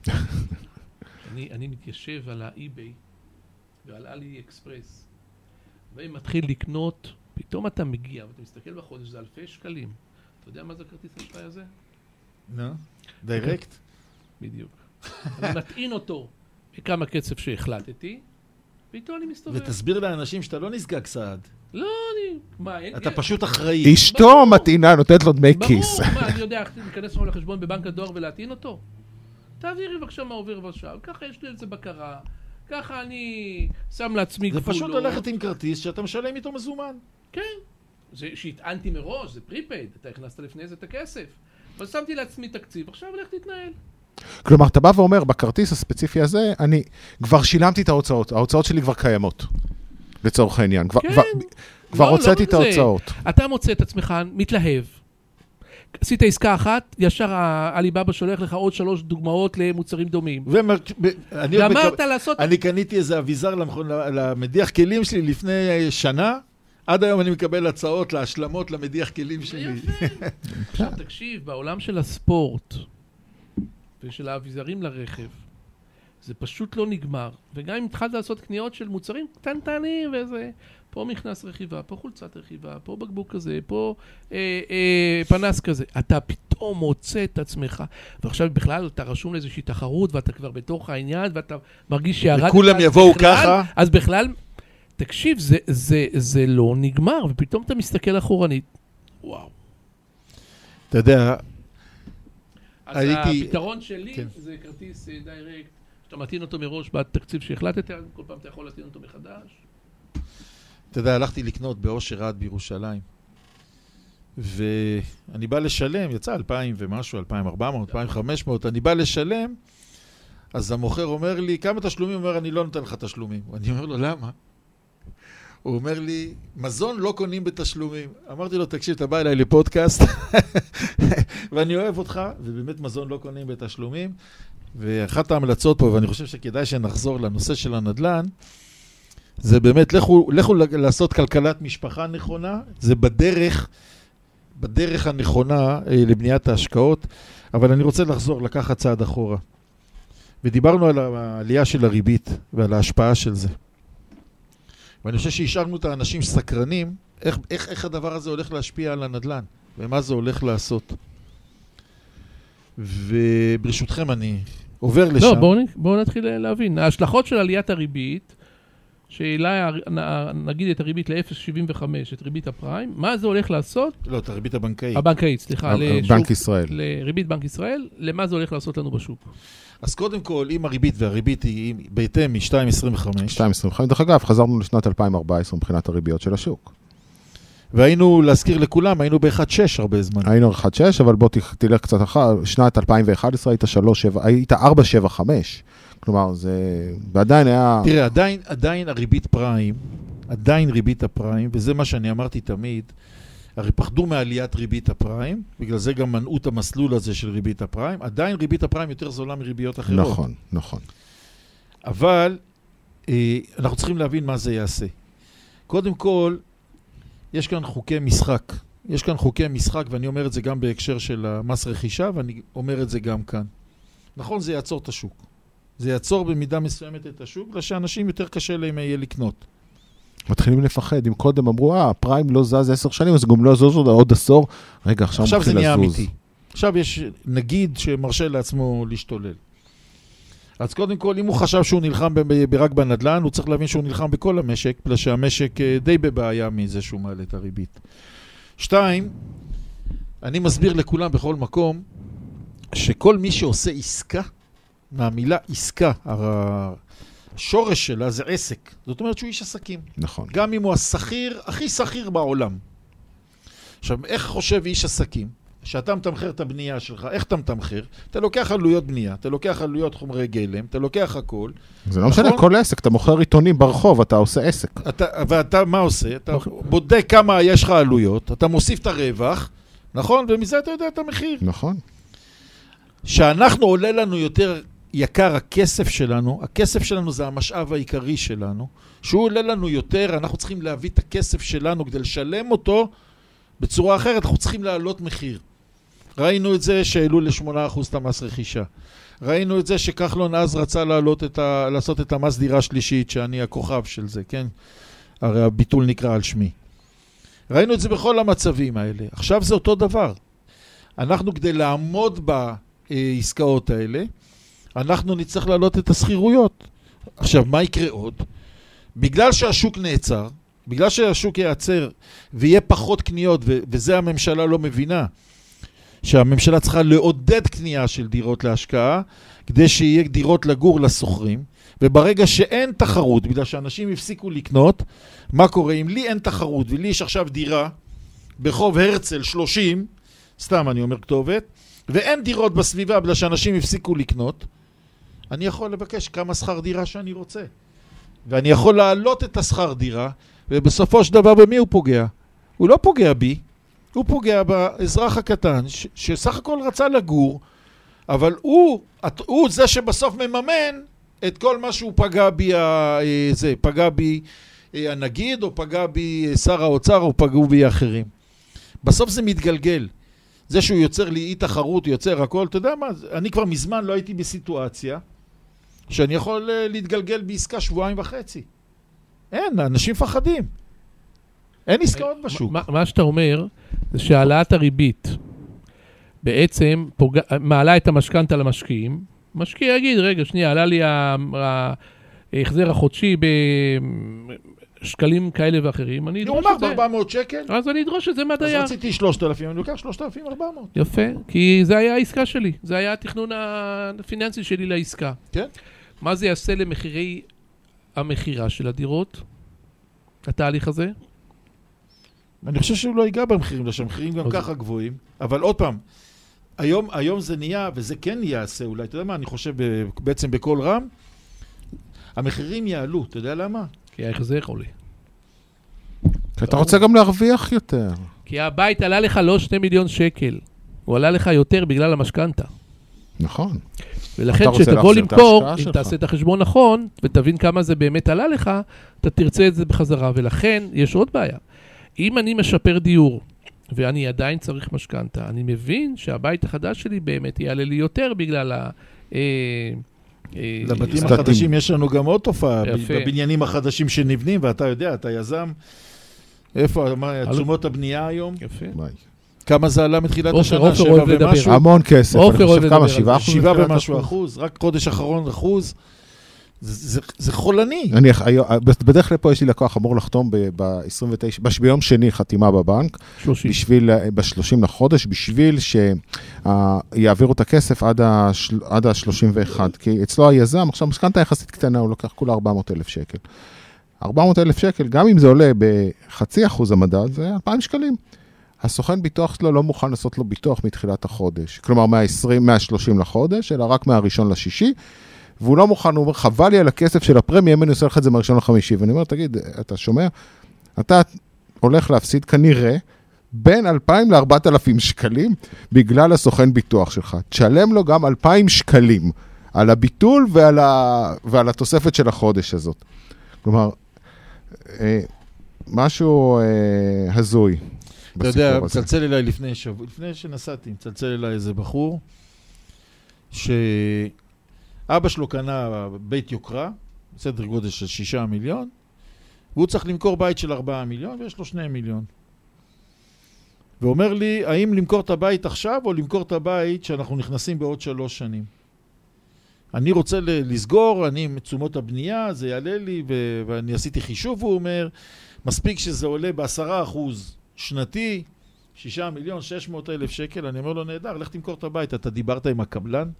אני, אני מתיישב על האי-ביי ועל אלי אקספרס, ומתחיל לקנות, פתאום אתה מגיע, ואתה מסתכל בחודש, זה אלפי שקלים. אתה יודע מה זה כרטיס האשראי הזה? נו, דיירקט. בדיוק. אני מטעין אותו בכמה קצב שהחלטתי, ואיתו אני מסתובב. ותסביר לאנשים שאתה לא נזגג סעד. לא, אני... מה, אין... אתה פשוט אחראי. אשתו מטעינה, נותנת לו דמי כיס. ברור, מה, אני יודע, להיכנס לו לחשבון בבנק הדואר ולהטעין אותו? תעבירי בבקשה מה עובר ושם, ככה יש לי על זה בקרה. ככה אני שם לעצמי גבולות. זה פשוט ללכת עם כרטיס שאתה משלם איתו מזומן. כן. זה שהטענתי מראש, זה פריפייד. אתה הכנסת לפני זה את הכסף. אבל שמתי לעצמי תקציב, עכשיו הולך להתנהל. כלומר, אתה בא ואומר, בכרטיס הספציפי הזה, אני כבר שילמתי את ההוצאות. ההוצאות שלי כבר קיימות. לצורך העניין. כבר, כן. כבר, כבר לא, הוצאתי לא את ההוצאות. אתה מוצא את עצמך מתלהב. עשית עסקה אחת, ישר האליבאבא שולח לך עוד שלוש דוגמאות למוצרים דומים. גמרת לעשות... אני קניתי איזה אביזר למדיח כלים שלי לפני שנה, עד היום אני מקבל הצעות להשלמות למדיח כלים שלי. עכשיו תקשיב, בעולם של הספורט ושל האביזרים לרכב, זה פשוט לא נגמר. וגם אם התחלת לעשות קניות של מוצרים קטנטנים וזה... פה מכנס רכיבה, פה חולצת רכיבה, פה בקבוק כזה, פה אה, אה, פנס כזה. אתה פתאום מוצא את עצמך, ועכשיו בכלל אתה רשום לאיזושהי תחרות, ואתה כבר בתוך העניין, ואתה מרגיש שירדת... וכולם יבואו ככה. אז בכלל, תקשיב, זה, זה, זה לא נגמר, ופתאום אתה מסתכל אחורנית. וואו. אתה יודע... אז הייתי... הפתרון שלי כן. זה כרטיס דיירקט, שאתה מתאים אותו מראש בתקציב שהחלטת, כל פעם אתה יכול להתאים אותו מחדש. אתה יודע, הלכתי לקנות באושר עד בירושלים, ואני בא לשלם, יצא אלפיים ומשהו, אלפיים וארבע מאות, אלפיים וחמש מאות, אני בא לשלם, אז המוכר אומר לי, כמה תשלומים? הוא אומר, אני לא נותן לך תשלומים. אני אומר לו, למה? הוא אומר לי, מזון לא קונים בתשלומים. אמרתי לו, תקשיב, אתה בא אליי לפודקאסט, ואני אוהב אותך, ובאמת מזון לא קונים בתשלומים, ואחת ההמלצות פה, ואני חושב שכדאי שנחזור לנושא של הנדל"ן, זה באמת, לכו, לכו לעשות כלכלת משפחה נכונה, זה בדרך, בדרך הנכונה לבניית ההשקעות, אבל אני רוצה לחזור, לקחת צעד אחורה. ודיברנו על העלייה של הריבית ועל ההשפעה של זה. ואני חושב שהשארנו את האנשים סקרנים, איך, איך, איך הדבר הזה הולך להשפיע על הנדל"ן, ומה זה הולך לעשות. וברשותכם אני עובר לשם. לא, בואו בוא נתחיל להבין. ההשלכות של עליית הריבית, שאלה, נגיד את הריבית ל-אפס נקודה שבעים וחמש, את ריבית הפריים, מה זה הולך לעשות? לא, את הריבית הבנקאית. הבנקאית, סליחה. בנק ישראל. לריבית בנק ישראל, למה זה הולך לעשות לנו בשוק? אז קודם כל, אם הריבית והריבית היא בהתאם מ-שתיים נקודה עשרים וחמש. שתיים נקודה עשרים וחמש, דרך אגב, חזרנו לשנת אלפיים וארבע עשרה מבחינת הריביות של השוק. והיינו, להזכיר לכולם, היינו ב-אחד נקודה שש הרבה זמן. היינו ב-אחד נקודה שש, אבל בוא תלך קצת אחר, שנת אלפיים ואחת עשרה היית שלוש נקודה שבע, היית ארבע נקודה שבע חמש. כלומר, זה... ועדיין היה... תראה, עדיין, עדיין הריבית פריים עדיין ריבית הפריים, וזה מה שאני אמרתי תמיד, הרי פחדו מעליית ריבית הפריים, בגלל זה גם מנעו את המסלול הזה של ריבית הפריים, עדיין ריבית הפריים יותר זולה מריביות אחרות. נכון, נכון. אבל אה, אנחנו צריכים להבין מה זה יעשה. קודם כל, יש כאן חוקי משחק. יש כאן חוקי משחק, ואני אומר את זה גם בהקשר של המס רכישה, ואני אומר את זה גם כאן. נכון, זה יעצור את השוק. זה יעצור במידה מסוימת את השוק, בגלל שאנשים יותר קשה להם יהיה לקנות. מתחילים לפחד. אם קודם אמרו, אה, הפריים לא זז עשר שנים, אז גם לא זז עוד עשור. רגע, עכשיו מתחיל לזוז. עכשיו זה נהיה אמיתי. עכשיו יש נגיד שמרשה לעצמו להשתולל. אז קודם כל, אם הוא חשב שהוא נלחם רק בנדלן, הוא צריך להבין שהוא נלחם בכל המשק, בגלל שהמשק די בבעיה מזה שהוא מעלה את הריבית. שתיים, אני מסביר לכולם בכל מקום, שכל מי שעושה עסקה, מהמילה עסקה, השורש שלה זה עסק. זאת אומרת שהוא איש עסקים. נכון. גם אם הוא השכיר, הכי שכיר בעולם. עכשיו, איך חושב איש עסקים? שאתה מתמחר את הבנייה שלך, איך אתה מתמחר? אתה לוקח עלויות בנייה, אתה לוקח עלויות חומרי גלם, אתה לוקח הכל. זה לא משנה, כל עסק, אתה מוכר עיתונים ברחוב, אתה עושה עסק. אתה, ואתה מה עושה? אתה בודק כמה יש לך עלויות, אתה מוסיף את הרווח, נכון? ומזה אתה יודע את המחיר. נכון. שאנחנו עולה לנו יותר יקר הכסף שלנו, הכסף שלנו זה המשאב העיקרי שלנו, שהוא עולה לנו יותר, אנחנו צריכים להביא את הכסף שלנו כדי לשלם אותו בצורה אחרת, אנחנו צריכים להעלות מחיר. ראינו את זה שהעלו ל-שמונה אחוז את המס רכישה. ראינו את זה שכחלון אז רצה לעלות את ה... לעשות את המס דירה שלישית, שאני הכוכב של זה, כן? הרי הביטול נקרא על שמי. ראינו את זה בכל המצבים האלה. עכשיו זה אותו דבר. אנחנו כדי לעמוד בעסקאות האלה, אנחנו נצטרך להעלות את הסחירויות. עכשיו, מה יקרה עוד? בגלל שהשוק נעצר, בגלל שהשוק ייעצר ויהיה פחות קניות, ו- וזה הממשלה לא מבינה, שהממשלה צריכה לעודד קנייה של דירות להשקעה, כדי שיהיה דירות לגור לסוחרים, וברגע שאין תחרות, בגלל שאנשים הפסיקו לקנות, מה קורה? אם לי אין תחרות, ולי יש עכשיו דירה, בחוב הרצל שלושים, סתם אני אומר כתובת, ואין דירות בסביבה, בגלל שאנשים הפסיקו לקנות, אני יכול לבקש כמה שכר דירה שאני רוצה. ואני יכול להעלות את השכר דירה, ובסופו של דבר במי הוא פוגע? הוא לא פוגע בי, הוא פוגע באזרח הקטן, ש- שסך הכל רצה לגור, אבל הוא, הוא זה שבסוף מממן את כל מה שהוא פגע בי, זה, פגע בי הנגיד, או פגע בי שר האוצר, או פגעו בי אחרים. בסוף זה מתגלגל. זה שהוא יוצר לי אי תחרות, יוצר הכל, אתה יודע מה, אני כבר מזמן לא הייתי בסיטואציה, שאני יכול להתגלגל בעסקה שבועיים וחצי. אין, אנשים פחדים. אין עסקאות בשוק. מה, מה שאתה אומר, זה שהעלאת הריבית בעצם פוגע, מעלה את המשכנתה למשקיעים. משקיע יגיד, רגע, שנייה, עלה לי ההחזר החודשי בשקלים כאלה ואחרים. אני הוא אמר ב-ארבע מאות שקל. אז אני אדרוש את זה מהדייר. אז רציתי שלושת אלפים, אני לוקח שלושת אלפים וארבע מאות. יפה, כי זה היה העסקה שלי. זה היה התכנון הפיננסי שלי לעסקה. כן. מה זה יעשה למחירי המחירה של הדירות? התהליך הזה? אני חושב שהוא לא ייגע במחירים, לא שהמחירים גם ככה גבוהים, אבל עוד פעם, היום, היום זה נהיה, וזה כן יעשה אולי, אתה יודע מה, אני חושב בעצם בכל רם, המחירים יעלו, אתה יודע למה? כי ההחזר עולה. כי אתה רוצה גם להרוויח יותר. כי הבית עלה לך לא שני מיליון שקל, הוא עלה לך יותר בגלל המשכנתה. נכון. ולכן שתבוא למכור, אם תעשה את החשבון נכון, ותבין כמה זה באמת עלה לך, אתה תרצה את זה בחזרה, ולכן יש עוד בעיה. אם אני משפר דיור, ואני עדיין צריך משכנתה, אני מבין שהבית החדש שלי באמת יעלה לי יותר בגלל ה... לבתים החדשים יש לנו גם עוד תופעה, בבניינים החדשים שנבנים, ואתה יודע, אתה יזם, איפה, תשומות הבנייה היום? יפה. כמה זה עלה מתחילת השנה? שבע ומשהו? המון כסף, אני חושב כמה, שבעה אחוז? שבעה ומשהו אחוז, רק חודש אחרון אחוז. זה, זה חולני. אני, בדרך כלל פה יש לי לקוח אמור לחתום ב-עשרים ותשע, ביום שני חתימה בבנק, שלושים. בשביל, ב-שלושים לחודש, בשביל שיעבירו את הכסף עד ה-שלושים ואחד, כי אצלו היזם, עכשיו משכנתה יחסית קטנה, הוא לוקח כולה ארבע מאות אלף שקל. ארבע מאות אלף שקל, גם אם זה עולה בחצי אחוז המדד, זה אלפיים שקלים. הסוכן ביטוח שלו לא מוכן לעשות לו ביטוח מתחילת החודש, כלומר מה-עשרים, מה-שלושים לחודש, אלא רק מה-ראשון לשישי, והוא לא מוכן, הוא אומר, חבל לי על הכסף של הפרמיה, אם אני עושה לך את זה מהראשון לחמישי. ואני אומר, תגיד, אתה שומע? אתה הולך להפסיד כנראה בין אלפיים לארבעת אלפים שקלים, בגלל הסוכן ביטוח שלך. תשלם לו גם אלפיים שקלים, על הביטול ועל, ה... ועל התוספת של החודש הזאת. כלומר, אה, משהו אה, הזוי. אתה יודע, מצלצל אליי לפני שבוע, לפני שנסעתי, מצלצל אליי איזה בחור, שאבא שלו קנה בית יוקרה, סדר גודל של שישה מיליון, והוא צריך למכור בית של ארבעה מיליון, ויש לו שני מיליון. ואומר לי, האם למכור את הבית עכשיו, או למכור את הבית שאנחנו נכנסים בעוד שלוש שנים? אני רוצה לסגור, אני עם תשומות הבנייה, זה יעלה לי, ו- ואני עשיתי חישוב, הוא אומר, מספיק שזה עולה בעשרה אחוז שנתי, שישה מיליון, שש מאות אלף שקל, אני אומר לו, נהדר, לך תמכור את הבית, אתה דיברת עם הקבלן?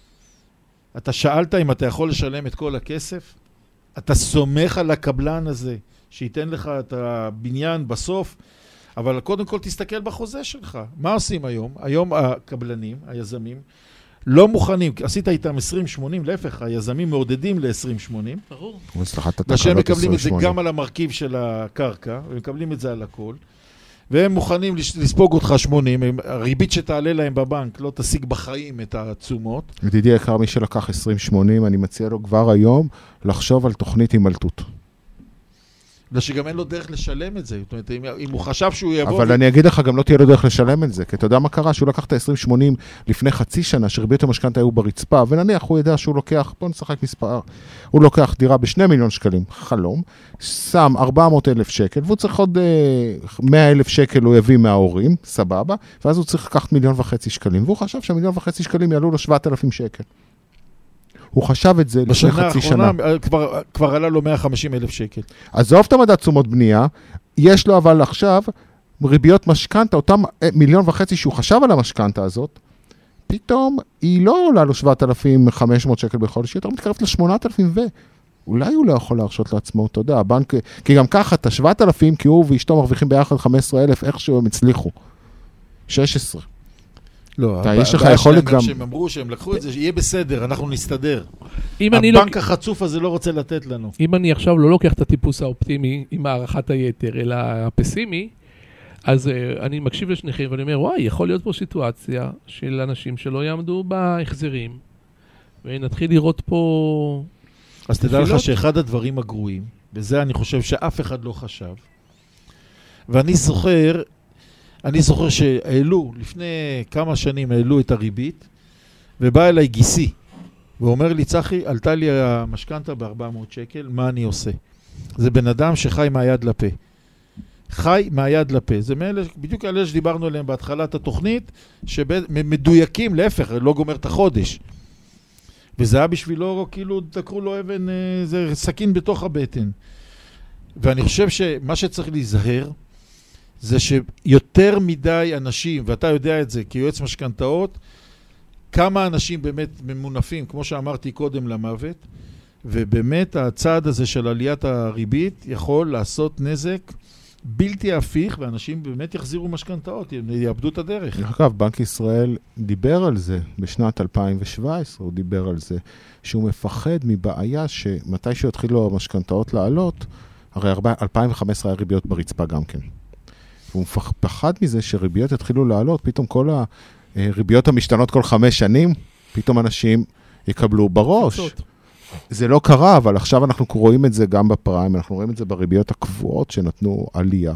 אתה שאלת אם אתה יכול לשלם את כל הכסף? אתה סומך על הקבלן הזה, שייתן לך את הבניין בסוף, אבל קודם כל תסתכל בחוזה שלך. מה עושים היום? היום הקבלנים, היזמים, לא מוכנים, עשית איתם עשרים שמונים, להפך, היזמים מעודדים ל-עשרים שמונים. ברור. ושהם מקבלים את זה גם על המרכיב של הקרקע, ומקבלים את זה על הכל, והם מוכנים לספוג אותך שמונים, הריבית שתעלה להם בבנק לא תשיג בחיים את התשומות. ידידי יקר, מי שלקח עשרים שמונים, אני מציע לו כבר היום לחשוב על תוכנית הימלטות. שגם אין לו דרך לשלם את זה, זאת אומרת, אם, אם הוא חשב שהוא יבוא... אבל ו... אני אגיד לך, גם לא תהיה לו דרך לשלם את זה, כי אתה יודע מה קרה? שהוא לקח את ה-עשרים שמונים לפני חצי שנה, שריביות המשכנתא היו ברצפה, ונניח הוא ידע שהוא לוקח, בוא נשחק מספר, הוא לוקח דירה בשני מיליון שקלים, חלום, שם ארבע מאות אלף שקל, והוא צריך עוד מאה אלף שקל הוא יביא מההורים, סבבה, ואז הוא צריך לקחת מיליון וחצי שקלים, והוא חשב שהמיליון וחצי שקלים יעלו לו שבעת אלפים שקל. הוא חשב את זה לפני חצי שנה. כבר, כבר עלה לו מאה וחמישים אלף שקל. עזוב את המדד תשומות בנייה, יש לו אבל עכשיו ריביות משכנתא, אותם מיליון וחצי שהוא חשב על המשכנתא הזאת, פתאום היא לא עולה לו שבעת אלפים וחמש מאות שקל בחודש, היא יותר מתקרבת ל-שמונת אלפים ו... אולי הוא לא יכול להרשות לעצמו, אתה יודע, הבנק, כי גם ככה, את ה-שבעת אלפים, כי הוא ואשתו מרוויחים ביחד חמישה עשר אלף, איכשהו הם הצליחו. שש עשרה. לא, יש לך יכולת גם... שהם אמרו שהם לקחו את זה, יהיה בסדר, אנחנו נסתדר. הבנק החצוף הזה לא רוצה לתת לנו. אם אני עכשיו לא לוקח את הטיפוס האופטימי עם הערכת היתר, אלא הפסימי, אז אני מקשיב לשניכם ואני אומר, וואי, יכול להיות פה סיטואציה של אנשים שלא יעמדו בהחזרים, ונתחיל לראות פה... אז תדע לך שאחד הדברים הגרועים, וזה אני חושב שאף אחד לא חשב, ואני זוכר... אני זוכר שהעלו, לפני כמה שנים העלו את הריבית, ובא אליי גיסי, ואומר לי, צחי, עלתה לי המשכנתא ב-ארבע מאות שקל, מה אני עושה? זה בן אדם שחי מהיד לפה. חי מהיד לפה. זה מאלה, בדיוק אלה שדיברנו עליהם בהתחלת התוכנית, שמדויקים, להפך, לא גומר את החודש. וזה היה בשבילו, כאילו, תקרו לו אבן, זה סכין בתוך הבטן. ואני חושב שמה שצריך להיזהר, זה שיותר מדי אנשים, ואתה יודע את זה כיועץ משכנתאות, כמה אנשים באמת ממונפים, כמו שאמרתי קודם, למוות, ובאמת הצעד הזה של עליית הריבית יכול לעשות נזק בלתי הפיך, ואנשים באמת יחזירו משכנתאות, יאבדו את הדרך. אגב, בנק ישראל דיבר על זה בשנת אלפיים שבע עשרה, הוא דיבר על זה, שהוא מפחד מבעיה שמתי שיתחילו המשכנתאות לעלות, הרי אלפיים וחמש עשרה היה ריביות ברצפה גם כן. הוא פחד מזה שריביות יתחילו לעלות, פתאום כל הריביות המשתנות כל חמש שנים, פתאום אנשים יקבלו בראש. זה לא קרה, אבל עכשיו אנחנו רואים את זה גם בפריים, אנחנו רואים את זה בריביות הקבועות שנתנו עלייה.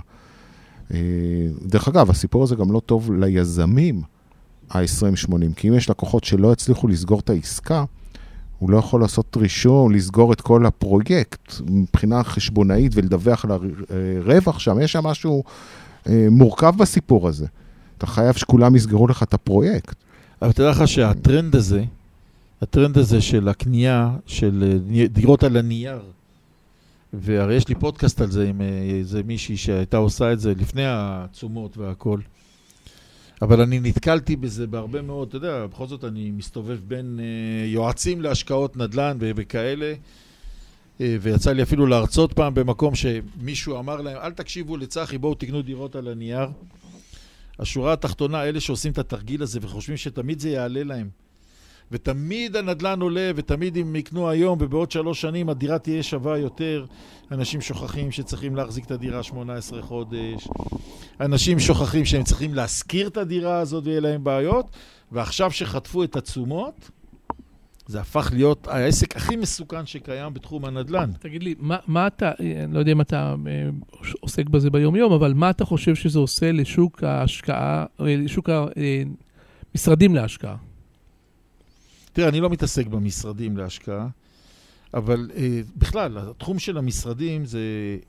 דרך אגב, הסיפור הזה גם לא טוב ליזמים, ה-עשרים שמונים, כי אם יש לקוחות שלא הצליחו לסגור את העסקה, הוא לא יכול לעשות רישום, לסגור את כל הפרויקט, מבחינה חשבונאית ולדווח על הרווח שם, יש שם משהו מורכב בסיפור הזה. אתה חייב שכולם יסגרו לך את הפרויקט. אבל תדע לך שהטרנד הזה, הטרנד הזה של הקנייה, של דירות על הנייר, והרי יש לי פודקאסט על זה עם איזה מישהי שהייתה עושה את זה לפני העצומות והכל, אבל אני נתקלתי בזה בהרבה מאוד, אתה יודע, בכל זאת אני מסתובב בין יועצים להשקעות נדל"ן וכאלה, ויצא לי אפילו להרצות פעם במקום שמישהו אמר להם, אל תקשיבו לצחי, בואו תקנו דירות על הנייר. השורה התחתונה, אלה שעושים את התרגיל הזה וחושבים שתמיד זה יעלה להם. ותמיד הנדלן עולה, ותמיד אם יקנו היום, ובעוד שלוש שנים הדירה תהיה שווה יותר. אנשים שוכחים שצריכים להחזיק את הדירה שמונה עשרה חודש. אנשים שוכחים שהם צריכים להשכיר את הדירה הזאת ויהיה להם בעיות. ועכשיו שחטפו את התשומות, זה הפך להיות העסק הכי מסוכן שקיים בתחום הנדלן. תגיד לי, מה, מה אתה, אני לא יודע אם אתה עוסק בזה ביום יום, אבל מה אתה חושב שזה עושה לשוק ההשקעה, לשוק המשרדים להשקעה? תראה, אני לא מתעסק במשרדים להשקעה, אבל אה, בכלל, התחום של המשרדים זה,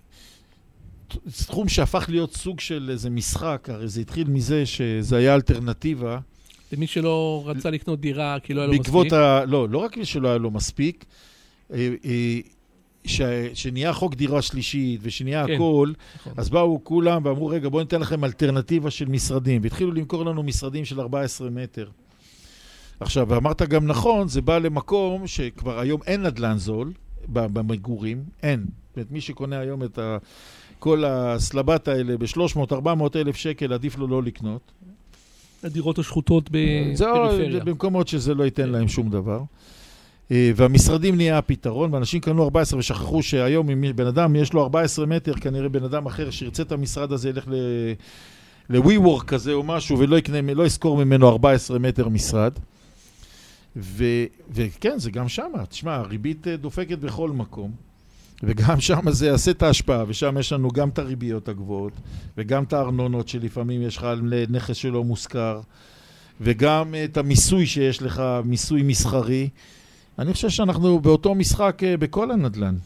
זה תחום שהפך להיות סוג של איזה משחק, הרי זה התחיל מזה שזה היה אלטרנטיבה. למי שלא רצה לקנות דירה כי לא היה לו מספיק? ה... לא, לא רק מי שלא היה לו מספיק, אה, אה, ש... שנהיה חוק דירה שלישית ושנהיה כן. הכל, נכון. אז באו כולם ואמרו, רגע, בואו ניתן לכם אלטרנטיבה של משרדים, והתחילו למכור לנו משרדים של ארבעה עשר מטר. עכשיו, ואמרת גם נכון, זה בא למקום שכבר היום אין נדלן זול במגורים, אין. זאת מי שקונה היום את ה... כל הסלבט האלה ב-שלוש מאות ארבע מאות אלף שקל, עדיף לו לא לקנות. הדירות השחוטות בפריפריה. זהו, במקומות שזה לא ייתן להם שום דבר. והמשרדים נהיה הפתרון, ואנשים קנו ארבע עשרה ושכחו שהיום אם בן אדם יש לו ארבע עשרה מטר, כנראה בן אדם אחר שירצה את המשרד הזה, ילך ל-WeWork כזה או משהו, ולא יקנה, לא יזכור ממנו ארבע עשרה מטר משרד. ו- וכן, זה גם שם. תשמע, הריבית דופקת בכל מקום, וגם שם זה יעשה את ההשפעה, ושם יש לנו גם את הריביות הגבוהות, וגם את הארנונות שלפעמים יש לך על נכס שלא מושכר, וגם את המיסוי שיש לך, מיסוי מסחרי. אני חושב שאנחנו באותו משחק בכל הנדלן.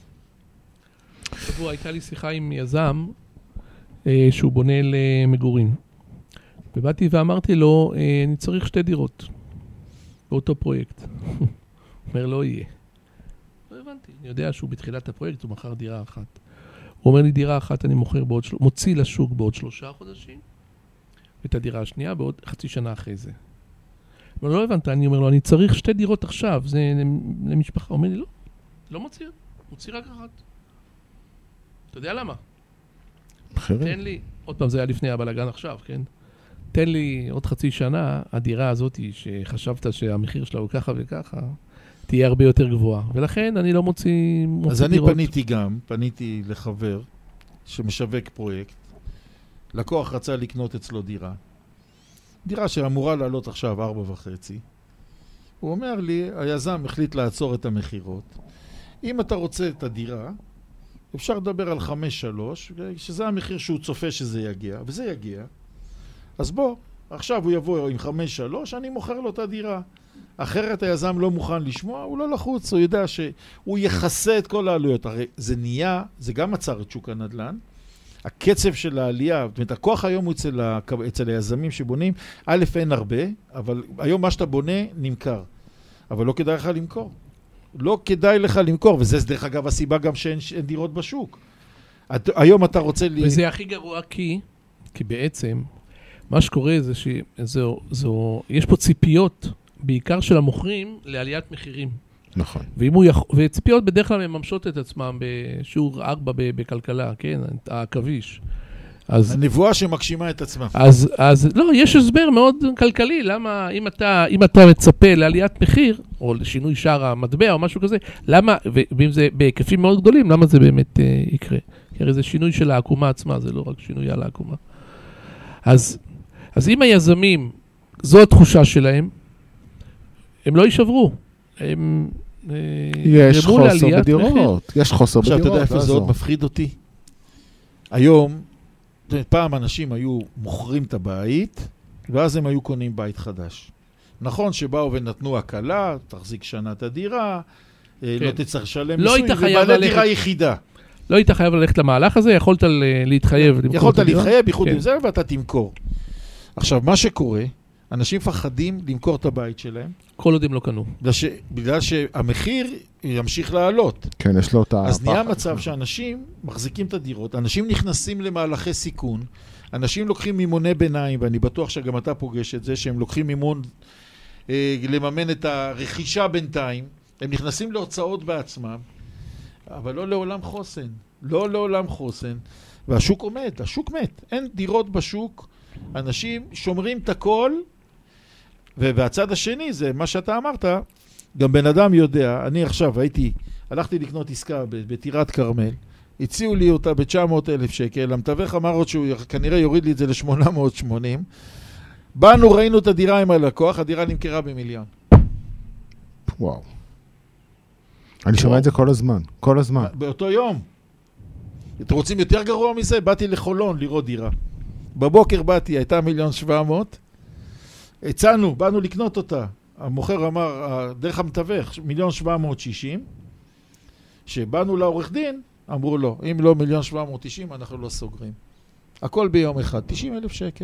שבוע, הייתה לי שיחה עם יזם שהוא בונה למגורים. ובאתי ואמרתי לו, אני צריך שתי דירות באותו פרויקט. הוא אומר, לא יהיה. לא הבנתי, אני יודע שהוא בתחילת הפרויקט, הוא מכר דירה אחת. הוא אומר לי, דירה אחת אני מוכר בעוד, של... מוציא לשוק בעוד שלושה חודשים, ואת הדירה השנייה בעוד חצי שנה אחרי זה. אבל לא הבנת, אני אומר לו, אני צריך שתי דירות עכשיו, זה למשפחה. הוא אומר לי, לא, לא מוציא, מוציא רק אחת. אתה יודע למה? תן לי, עוד פעם, זה היה לפני הבלגן עכשיו, כן? תן לי עוד חצי שנה, הדירה הזאת שחשבת שהמחיר שלה הוא ככה וככה, תהיה הרבה יותר גבוהה. ולכן אני לא מוציא, מוציא אז דירות. אני פניתי גם, פניתי לחבר שמשווק פרויקט. לקוח רצה לקנות אצלו דירה. דירה שאמורה לעלות עכשיו ארבע וחצי. הוא אומר לי, היזם החליט לעצור את המחירות. אם אתה רוצה את הדירה, אפשר לדבר על חמש שלוש, שזה המחיר שהוא צופה שזה יגיע, וזה יגיע. אז בוא, עכשיו הוא יבוא עם חמש שלוש, אני מוכר לו את הדירה. אחרת היזם לא מוכן לשמוע, הוא לא לחוץ, הוא יודע שהוא יחסה את כל העלויות. הרי זה נהיה, זה גם עצר את שוק הנדל"ן. הקצב של העלייה, זאת אומרת, הכוח היום הוא אצל, ה, אצל היזמים שבונים, א' אין הרבה, אבל היום מה שאתה בונה נמכר. אבל לא כדאי לך למכור. לא כדאי לך למכור, וזה דרך אגב הסיבה גם שאין, שאין דירות בשוק. את, היום אתה רוצה... וזה לי... הכי גרוע כי, כי בעצם, מה שקורה זה שזו, זו, יש פה ציפיות, בעיקר של המוכרים, לעליית מחירים. נכון. ואם הוא יכול, וציפיות בדרך כלל מממשות את עצמם בשיעור ארבע בכלכלה, כן, הכביש. אז, הנבואה שמגשימה את עצמה. אז, אז לא, יש הסבר מאוד כלכלי, למה אם אתה, אם אתה מצפה לעליית מחיר, או לשינוי שער המטבע או משהו כזה, למה, ואם זה בהיקפים מאוד גדולים, למה זה באמת אה, יקרה? כי הרי זה שינוי של העקומה עצמה, זה לא רק שינוי על העקומה. אז, אז אם היזמים, זו התחושה שלהם, הם לא יישברו. הם... יש חוסר בדירות. יש חוסר בדירות. עכשיו, אתה יודע איפה זה עוד מפחיד אותי? היום, פעם אנשים היו מוכרים את הבית, ואז הם היו קונים בית חדש. נכון שבאו ונתנו הקלה, תחזיק שנה את הדירה, לא תצטרך לשלם מיסוי, ובעלי דירה יחידה. לא היית חייב ללכת למהלך הזה, יכולת להתחייב. יכולת להתחייב, בייחוד עם זה, ואתה תמכור. עכשיו, מה שקורה, אנשים מפחדים למכור את הבית שלהם. כל עוד הם לא קנו. בגלל שהמחיר ימשיך לעלות. כן, יש לו את הפחד. אז נהיה מצב שאנשים מחזיקים את הדירות, אנשים נכנסים למהלכי סיכון, אנשים לוקחים מימוני ביניים, ואני בטוח שגם אתה פוגש את זה, שהם לוקחים מימון אה, לממן את הרכישה בינתיים, הם נכנסים להוצאות בעצמם, אבל לא לעולם חוסן. לא לעולם חוסן. והשוק עומד, השוק מת. אין דירות בשוק, אנשים שומרים את הכל, והצד השני זה מה שאתה אמרת, גם בן אדם יודע, אני עכשיו הייתי, הלכתי לקנות עסקה בטירת כרמל, הציעו לי אותה ב-תשע מאות אלף שקל, המתווך אמר עוד שהוא כנראה יוריד לי את זה ל-שמונה מאות ושמונים, באנו, ראינו את הדירה עם הלקוח, הדירה נמכרה במיליון. וואו. אני שומע את זה כל הזמן, כל הזמן. באותו יום. אתם רוצים יותר גרוע מזה? באתי לחולון לראות דירה. בבוקר באתי, הייתה מיליון שבע מאות, הצענו, באנו לקנות אותה. המוכר אמר, דרך המתווך, מיליון שבע מאות שישים, שבאנו לעורך דין, אמרו לו, אם לא מיליון שבע מאות תשעים, אנחנו לא סוגרים. הכל ביום אחד, תשעים אלף שקל.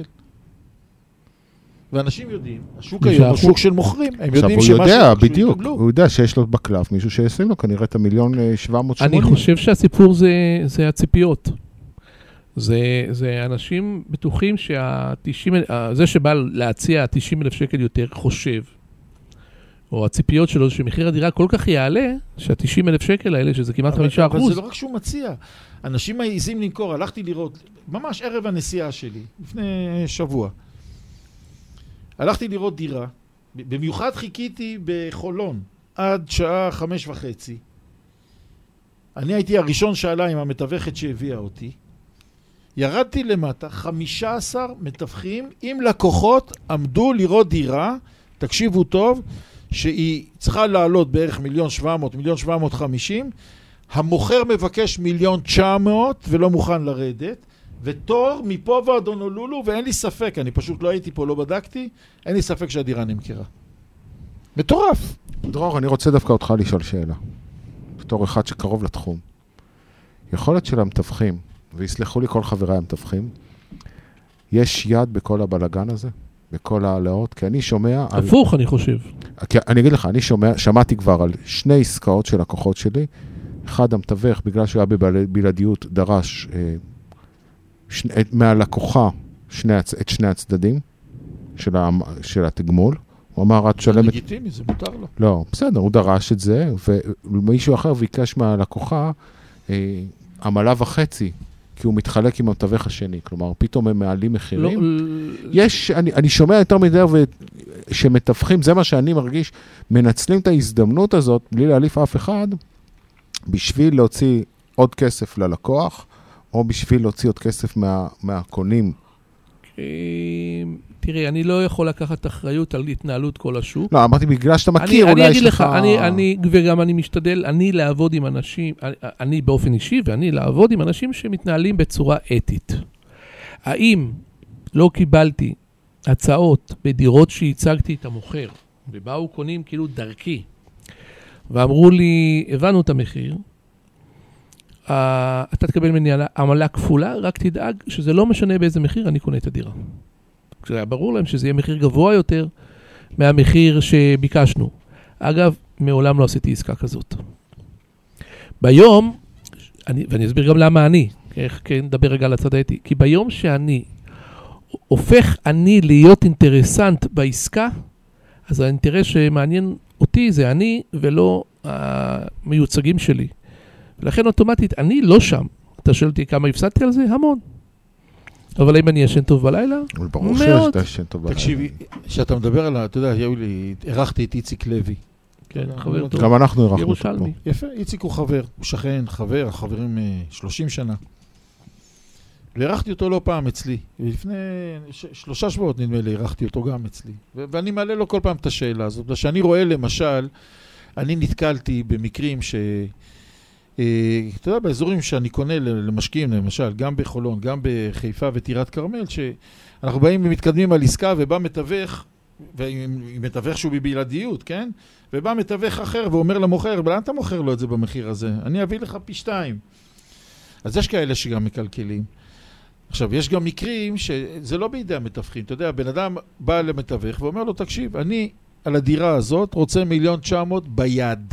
ואנשים יודעים, השוק היום הוא שוק של מוכרים, הם יודעים שמה הוא יודע, בדיוק, הוא יודע שיש לו בקלף מישהו שישים לו כנראה את המיליון שבע מאות שמונים. אני חושב שהסיפור זה, זה הציפיות. זה, זה אנשים בטוחים שה-תשעים, זה שבא להציע תשעים אלף שקל יותר חושב, או הציפיות שלו שמחיר הדירה כל כך יעלה, שה-תשעים אלף שקל האלה, שזה כמעט חמישה אחוז. אבל זה לא רק שהוא מציע. אנשים מעיזים למכור, הלכתי לראות, ממש ערב הנסיעה שלי, לפני שבוע. הלכתי לראות דירה, במיוחד חיכיתי בחולון, עד שעה חמש וחצי. אני הייתי הראשון שעלה עם המתווכת שהביאה אותי. ירדתי למטה, חמישה עשר מתווכים עם לקוחות עמדו לראות דירה, תקשיבו טוב, שהיא צריכה לעלות בערך מיליון שבע מאות, מיליון שבע מאות חמישים, המוכר מבקש מיליון תשע מאות ולא מוכן לרדת, ותור מפה ועד הונולולו, ואין לי ספק, אני פשוט לא הייתי פה, לא בדקתי, אין לי ספק שהדירה נמכרה. מטורף. דרור, אני רוצה דווקא אותך לשאול שאלה. בתור אחד שקרוב לתחום. יכולת של המתווכים, ויסלחו לי כל חבריי המתווכים, יש יד בכל הבלגן הזה? בכל העלאות? כי אני שומע... הפוך, על... אני חושב. כי אני אגיד לך, אני שומע, שמעתי כבר על שני עסקאות של לקוחות שלי. אחד המתווך, בגלל שהוא היה בבלעדיות, דרש אה, שני, מהלקוחה שני, את שני הצדדים של, ה, של התגמול. הוא אמר, את שלמת... זה לגיטימי, זה מותר לו. לא, בסדר, הוא דרש את זה, ומישהו אחר ביקש מהלקוחה אה, עמלה וחצי, כי הוא מתחלק עם המתווך השני. כלומר, פתאום הם מעלים מחירים. לא, יש, אני, אני שומע יותר מדי שמתווכים, זה מה שאני מרגיש, מנצלים את ההזדמנות הזאת, בלי להליף אף אחד, בשביל להוציא עוד כסף ללקוח, או בשביל להוציא עוד כסף מה, מהקונים. תראי, אני לא יכול לקחת אחריות על התנהלות כל השוק. לא, אמרתי, בגלל שאתה מכיר, אולי יש לך... אני, אני, וגם אני משתדל, אני לעבוד עם אנשים, אני, אני באופן אישי, ואני לעבוד עם אנשים שמתנהלים בצורה אתית. האם לא קיבלתי הצעות בדירות שהצגתי את המוכר, ובאו קונים כאילו דרכי, ואמרו לי, הבנו את המחיר, Uh, אתה תקבל ממני עמלה כפולה, רק תדאג שזה לא משנה באיזה מחיר אני קונה את הדירה. זה היה ברור להם שזה יהיה מחיר גבוה יותר מהמחיר שביקשנו. אגב, מעולם לא עשיתי עסקה כזאת. ביום, אני, ואני אסביר גם למה אני, איך כן נדבר רגע על הצד האתי, כי ביום שאני הופך אני להיות אינטרסנט בעסקה, אז האינטרס שמעניין אותי זה אני ולא המיוצגים שלי. ולכן אוטומטית, אני לא שם. אתה שואל אותי כמה הפסדתי על זה? המון. אבל אם אני ישן טוב בלילה? אבל ברור שאתה ישן טוב בלילה. תקשיבי, שאתה מדבר על, אתה יודע, יולי, ערכתי את איציק לוי. כן, חבר טוב. גם אנחנו ערכנו אותו פה. יפה, איציק הוא חבר, הוא שכן, חבר, חברים שלושים שנה. וערכתי אותו לא פעם אצלי. ולפני שלושה שבועות נדמה לי, ערכתי אותו גם אצלי. ואני מעלה לו כל פעם את השאלה הזאת. ושאני רואה למשל, אני נתקלתי במקרים ש... אתה יודע, באזורים שאני קונה למשקיעים, למשל, גם בחולון, גם בחיפה וטירת כרמל, שאנחנו באים ומתקדמים על עסקה, ובא מתווך, ומתווך שהוא בבלעדיות, כן? ובא מתווך אחר ואומר למוכר, לאן אתה מוכר לו את זה במחיר הזה? אני אביא לך פי שתיים. אז יש כאלה שגם מקלקלים. עכשיו, יש גם מקרים שזה לא בידי המתווכים. אתה יודע, בן אדם בא למתווך ואומר לו, תקשיב, אני על הדירה הזאת רוצה מיליון תשע מאות ביד.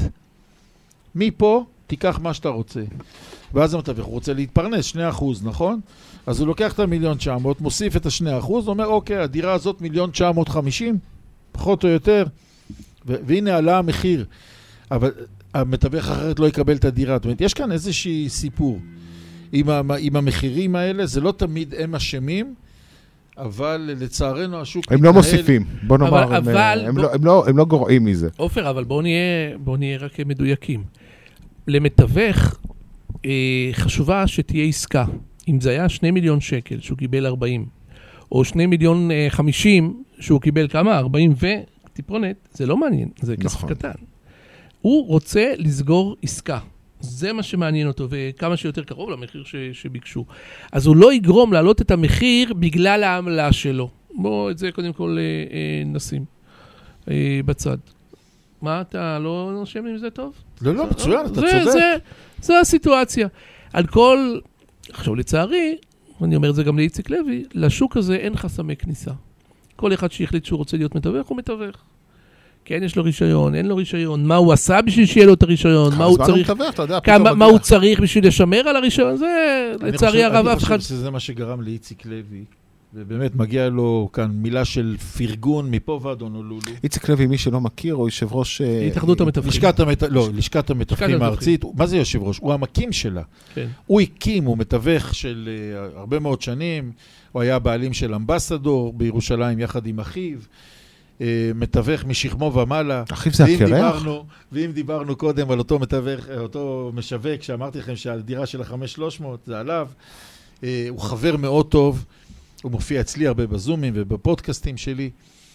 מפה תיקח מה שאתה רוצה. ואז המתווך הוא רוצה להתפרנס, שני אחוז, נכון? אז הוא לוקח את המיליון תשע מאות, מוסיף את השני אחוז, אומר, אוקיי, הדירה הזאת מיליון תשע מאות חמישים, פחות או יותר, ו- והנה עלה המחיר. אבל המתווך אחרת לא יקבל את הדירה. זאת אומרת, יש כאן איזושהי סיפור. עם, עם המחירים האלה, זה לא תמיד הם אשמים, אבל לצערנו השוק הם לא מוסיפים, בוא נאמר, הם לא גורעים מזה. עופר, אבל בואו נהיה רק מדויקים. למתווך חשובה שתהיה עסקה. אם זה היה שני מיליון שקל שהוא קיבל ארבעים, או שני מיליון חמישים שהוא קיבל כמה? ארבעים וטיפונת, זה לא מעניין, זה כסף קטן. הוא רוצה לסגור עסקה. זה מה שמעניין אותו, וכמה שיותר קרוב למחיר ש, שביקשו. אז הוא לא יגרום להעלות את המחיר בגלל העמלה שלו. בואו את זה קודם כל אה, אה, נשים אה, בצד. מה, אתה לא נושם עם זה טוב? לא, לא, מצוין, אתה זה, צודק. זה, זה הסיטואציה. על כל, עכשיו לצערי, אני אומר את זה גם לאיציק לוי, לשוק הזה אין חסמי כניסה. כל אחד שהחליט שהוא רוצה להיות מתווך, הוא מתווך. כן, יש לו רישיון, אין לו רישיון, מה הוא עשה בשביל שיהיה לו את הרישיון, מה הוא צריך, מה הוא צריך בשביל לשמר על הרישיון, זה לצערי הרב אף אחד. אני חושב שזה מה שגרם לאיציק לוי, ובאמת מגיע לו כאן מילה של פרגון מפה ועד הונולולו. איציק לוי, מי שלא מכיר, הוא יושב ראש... התאחדות המתווכים. לא, לשכת המתווכים הארצית, מה זה יושב ראש? הוא המקים שלה. הוא הקים, הוא מתווך של הרבה מאוד שנים, הוא היה בעלים של אמבסדור בירושלים יחד עם אחיו, מתווך משכמו ומעלה. אחיו זה הקרח? ואם דיברנו קודם על אותו מתווך, אותו משווק, שאמרתי לכם שהדירה של ה-חמש שלוש מאות זה עליו, הוא חבר מאוד טוב, הוא מופיע אצלי הרבה בזומים ובפודקאסטים שלי,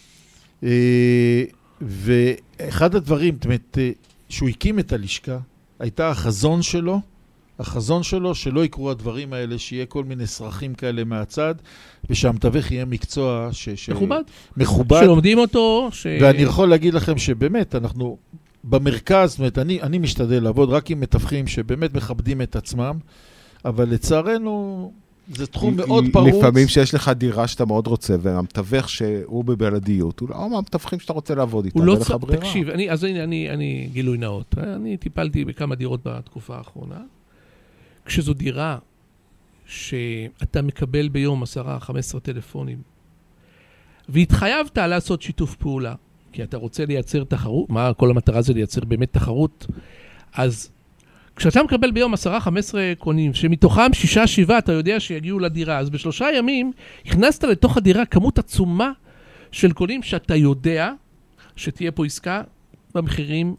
ואחד הדברים, זאת אומרת, שהוא הקים את הלשכה, הייתה החזון שלו, החזון שלו שלא יקרו הדברים האלה, שיהיה כל מיני סרחים כאלה מהצד, ושהמתווך יהיה מקצוע ש... ש... מכובד. מכובד. שלומדים אותו. ש... ואני יכול להגיד לכם שבאמת אנחנו במרכז, זאת אומרת, אני, אני משתדל לעבוד רק עם מתווכים שבאמת מכבדים את עצמם, אבל לצערנו זה תחום מאוד פרוץ. לפעמים שיש לך דירה שאתה מאוד רוצה, והמתווך שהוא בבלעדיות, הוא לא המתווכים שאתה רוצה לעבוד איתה, הוא לא צריך, תקשיב, אני, אז אני, אני, אני גילוי נאות, אני טיפלתי בכמה דירות בתקופה האחרונה, כשזו דירה שאתה מקבל ביום עשרה חמש עשרה טלפונים, והתחייבת לעשות שיתוף פעולה, כי אתה רוצה לייצר תחרות, מה כל המטרה זה לייצר באמת תחרות, אז כשאתה מקבל ביום עשרה חמש עשרה קונים, שמתוכם שישה שבעה אתה יודע שיגיעו לדירה, אז בשלושה ימים הכנסת לתוך הדירה כמות עצומה של קונים שאתה יודע שתהיה פה עסקה במחירים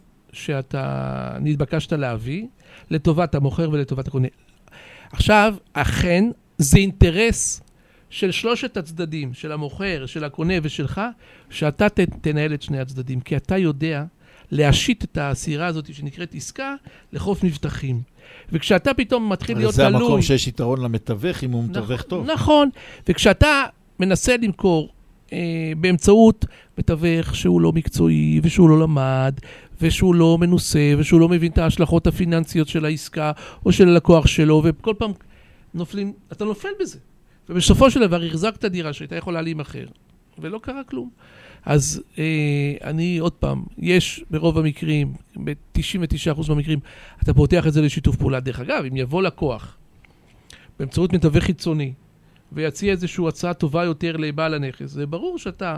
שאתה נתבקשת להביא, לטובת המוכר ולטובת הקונה. עכשיו, אכן, זה אינטרס של שלושת הצדדים, של המוכר, של הקונה ושלך, שאתה ת, תנהל את שני הצדדים, כי אתה יודע להשית את הסירה הזאת שנקראת עסקה לחוף מבטחים. וכשאתה פתאום מתחיל להיות תלוי... זה המקום שיש יתרון למתווך אם הוא מתווך טוב. נכון, וכשאתה מנסה למכור אה, באמצעות מתווך שהוא לא מקצועי ושהוא לא למד, ושהוא לא מנוסה, ושהוא לא מבין את ההשלכות הפיננסיות של העסקה, או של הלקוח שלו, וכל פעם נופלים, אתה נופל בזה. ובסופו של דבר, החזק את הדירה שהייתה יכולה להימחר, ולא קרה כלום. אז אה, אני, עוד פעם, יש ברוב המקרים, ב-תשעים ותשעה אחוז מהמקרים, אתה פותח את זה לשיתוף פעולה. דרך אגב, אם יבוא לקוח, באמצעות מתווך חיצוני, ויציע איזושהי הצעה טובה יותר לבעל הנכס, זה ברור שאתה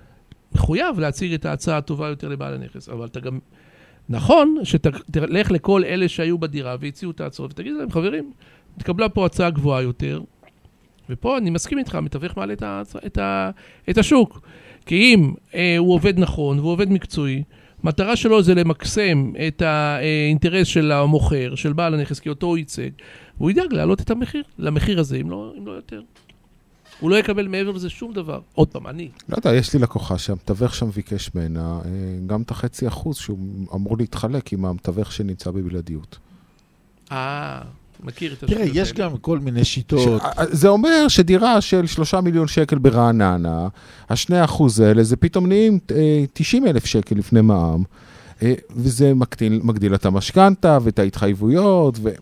מחויב להציג את ההצעה הטובה יותר לבעל הנכס, אבל אתה גם, נכון, שתלך לכל אלה שהיו בדירה והציעו את ההצעות, ותגיד להם, חברים, תקבלה פה הצעה גבוהה יותר, ופה אני מסכים איתך, מתווך מעלה את, ההצע, את, ה, את השוק, כי אם אה, הוא עובד נכון והוא עובד מקצועי, מטרה שלו זה למקסם את האינטרס של המוכר, של בעל הנכס, כי אותו הוא ייצג, והוא ידאג להעלות את המחיר, למחיר הזה, אם לא, אם לא יותר. הוא לא יקבל מעבר לזה שום דבר. עוד פעם, אני. לא יודע, יש לי לקוחה שהמתווך שם ביקש ממנה, גם את החצי אחוז שהוא אמור להתחלק עם המתווך שנמצא בבלעדיות. אה, מכיר את השאלה. תראה, יש גם כל מיני שיטות. זה אומר שדירה של שלושה מיליון שקל ברעננה, השני אחוז האלה, זה פתאום נהיים תשעים אלף שקל לפני מע"מ, וזה מגדיל את המשכנתה ואת ההתחייבויות, ו...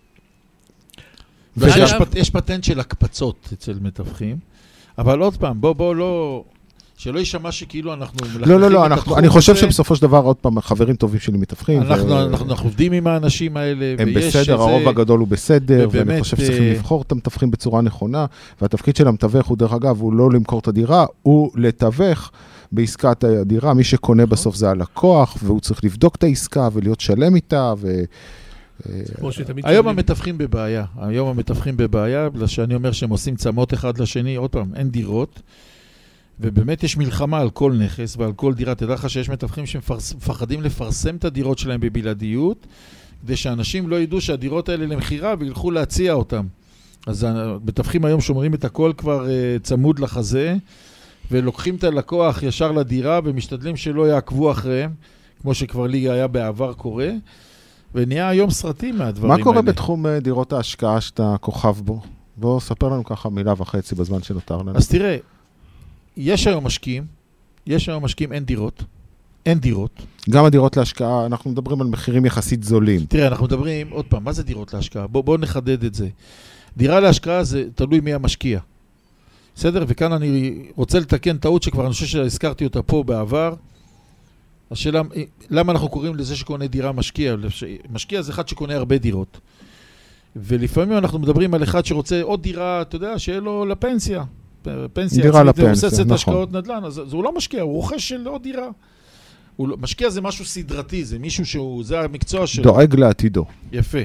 יש פטנט של הקפצות אצל מתווכים, אבל עוד פעם, בוא, בוא, לא, שלא יישמע שכאילו אנחנו לא, לא, לא, אנחנו, אני חושב שבסופו של דבר, עוד פעם, חברים טובים שלי מתווכים. אנחנו, ו... אנחנו, אנחנו עובדים עם האנשים האלה, הם בסדר, שזה... הרוב הגדול הוא בסדר, ובאמת, ואני חושב שצריכים לבחור את המתווכים בצורה נכונה, והתפקיד של המתווך הוא, דרך אגב, הוא לא למכור את הדירה, הוא לתווך בעסקת הדירה, מי שקונה בסוף זה הלקוח, והוא צריך לבדוק את העסקה ולהיות שלם איתה, ו... כמו שתמיד היום שואלים. המתווכים בבעיה, היום המתווכים בבעיה, בגלל שאני אומר שהם עושים צמות אחד לשני, עוד פעם, אין דירות, ובאמת יש מלחמה על כל נכס ועל כל דירה. תדע לך שיש מתווכים שמפחדים לפרסם את הדירות שלהם בבלעדיות, כדי שאנשים לא ידעו שהדירות האלה למחירה וילכו להציע אותם. אז המתווכים היום שומרים את הכל כבר צמוד לחזה, ולוקחים את הלקוח ישר לדירה ומשתדלים שלא יעקבו אחריהם, כמו שכבר לי היה בעבר קורה, ונהיה היום סרטים מהדברים האלה. מה קורה בתחום דירות ההשקעה שאתה כוכב בו? בוא ספר לנו ככה מילה וחצי בזמן שנותר לנו. אז תראה, יש היום משקיעים, יש היום משקיעים, אין דירות, אין דירות. גם הדירות להשקעה, אנחנו מדברים על מחירים יחסית זולים. תראה, אנחנו מדברים, עוד פעם, מה זה דירות להשקעה? בוא, בוא נחדד את זה. דירה להשקעה זה תלוי מי המשקיע. בסדר? וכאן אני רוצה לתקן טעות שכבר אני חושב שהזכרתי אותה פה בעבר. השאלה, למה אנחנו קוראים לזה שקונה דירה משקיע? משקיע זה אחד שקונה הרבה דירות. ולפעמים אנחנו מדברים על אחד שרוצה עוד דירה, אתה יודע, שיהיה לו לפנסיה. פנסיה דירה לפנסיה, מבוססת נכון. השקעות נדל"ן, אז הוא לא משקיע, הוא רוכש של עוד דירה. הוא לא, משקיע זה משהו סדרתי, זה מישהו שהוא, זה המקצוע שלו. דואג לעתידו. יפה.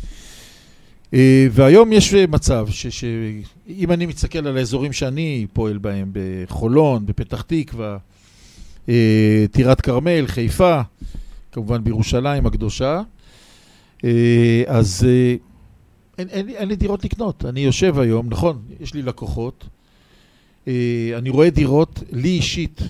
והיום יש מצב שאם אני מסתכל על האזורים שאני פועל בהם, בחולון, בפתח תקווה, טירת כרמל, חיפה, כמובן בירושלים הקדושה, אז אין, אין, אין לי דירות לקנות. אני יושב היום, נכון, יש לי לקוחות, אני רואה דירות, לי אישית,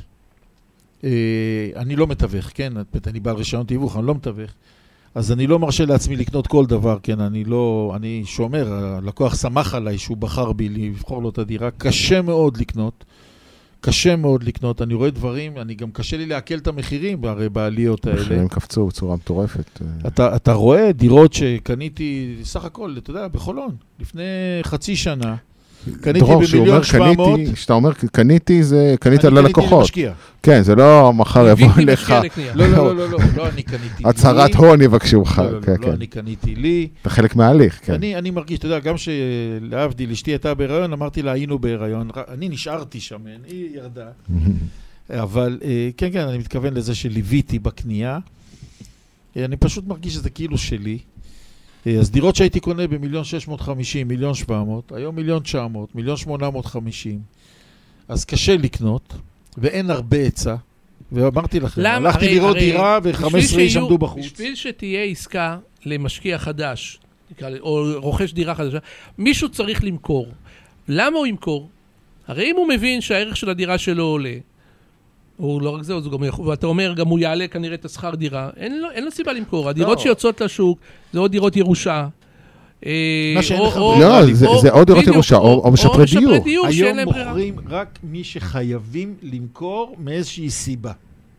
אני לא מתווך, כן? אני בעל רישיון תיווך, אני לא מתווך. אז אני לא מרשה לעצמי לקנות כל דבר, כן? אני לא, אני שומר, הלקוח שמח עליי שהוא בחר בי לבחור לו את הדירה. קשה מאוד לקנות, קשה מאוד לקנות. אני רואה דברים, אני גם קשה לי להקל את המחירים הרי בעליות האלה. מחירים קפצו בצורה מטורפת. אתה, אתה רואה דירות שקניתי, סך הכל, אתה יודע, בחולון, לפני חצי שנה. קניתי במיליון שבע מאות. כשאתה אומר קניתי, זה קנית ללקוחות. ללקוחות. אני קניתי למשקיע. כן, זה לא מחר יבוא לך. לא, לא, לא, לא, לא, אני קניתי לי. הצהרת הון יבקשו לך. לא, לא, לא, אני קניתי לי. זה חלק מההליך, כן. אני, אני מרגיש, אתה יודע, גם שלהבדיל, אשתי הייתה בהיריון, אמרתי לה, היינו בהיריון, אני נשארתי שם, היא ירדה. אבל, כן, כן, אני מתכוון לזה שליוויתי בקנייה. אני פשוט מרגיש שזה כאילו שלי. אז דירות שהייתי קונה במיליון שש מאות וחמישים, מיליון שבע מאות, היום מיליון תשע מאות, מיליון שמונה מאות וחמישים. אז קשה לקנות, ואין הרבה היצע. ואמרתי לכם, למה? הלכתי הרי, לראות הרי, דירה ו-חמש עשרה איש עמדו בחוץ. בשביל שתהיה עסקה למשקיע חדש, או רוכש דירה חדשה, מישהו צריך למכור. למה הוא ימכור? הרי אם הוא מבין שהערך של הדירה שלו עולה, הוא לא רק זה, ואתה אומר, גם הוא יעלה כנראה את השכר דירה, אין לו, אין לו סיבה למכור. הדירות שיוצאות לשוק, זה עוד דירות ירושה. מה שאין לך לא, זה עוד דירות ירושה, או משפרי דיור. היום מוכרים רק מי שחייבים למכור מאיזושהי סיבה.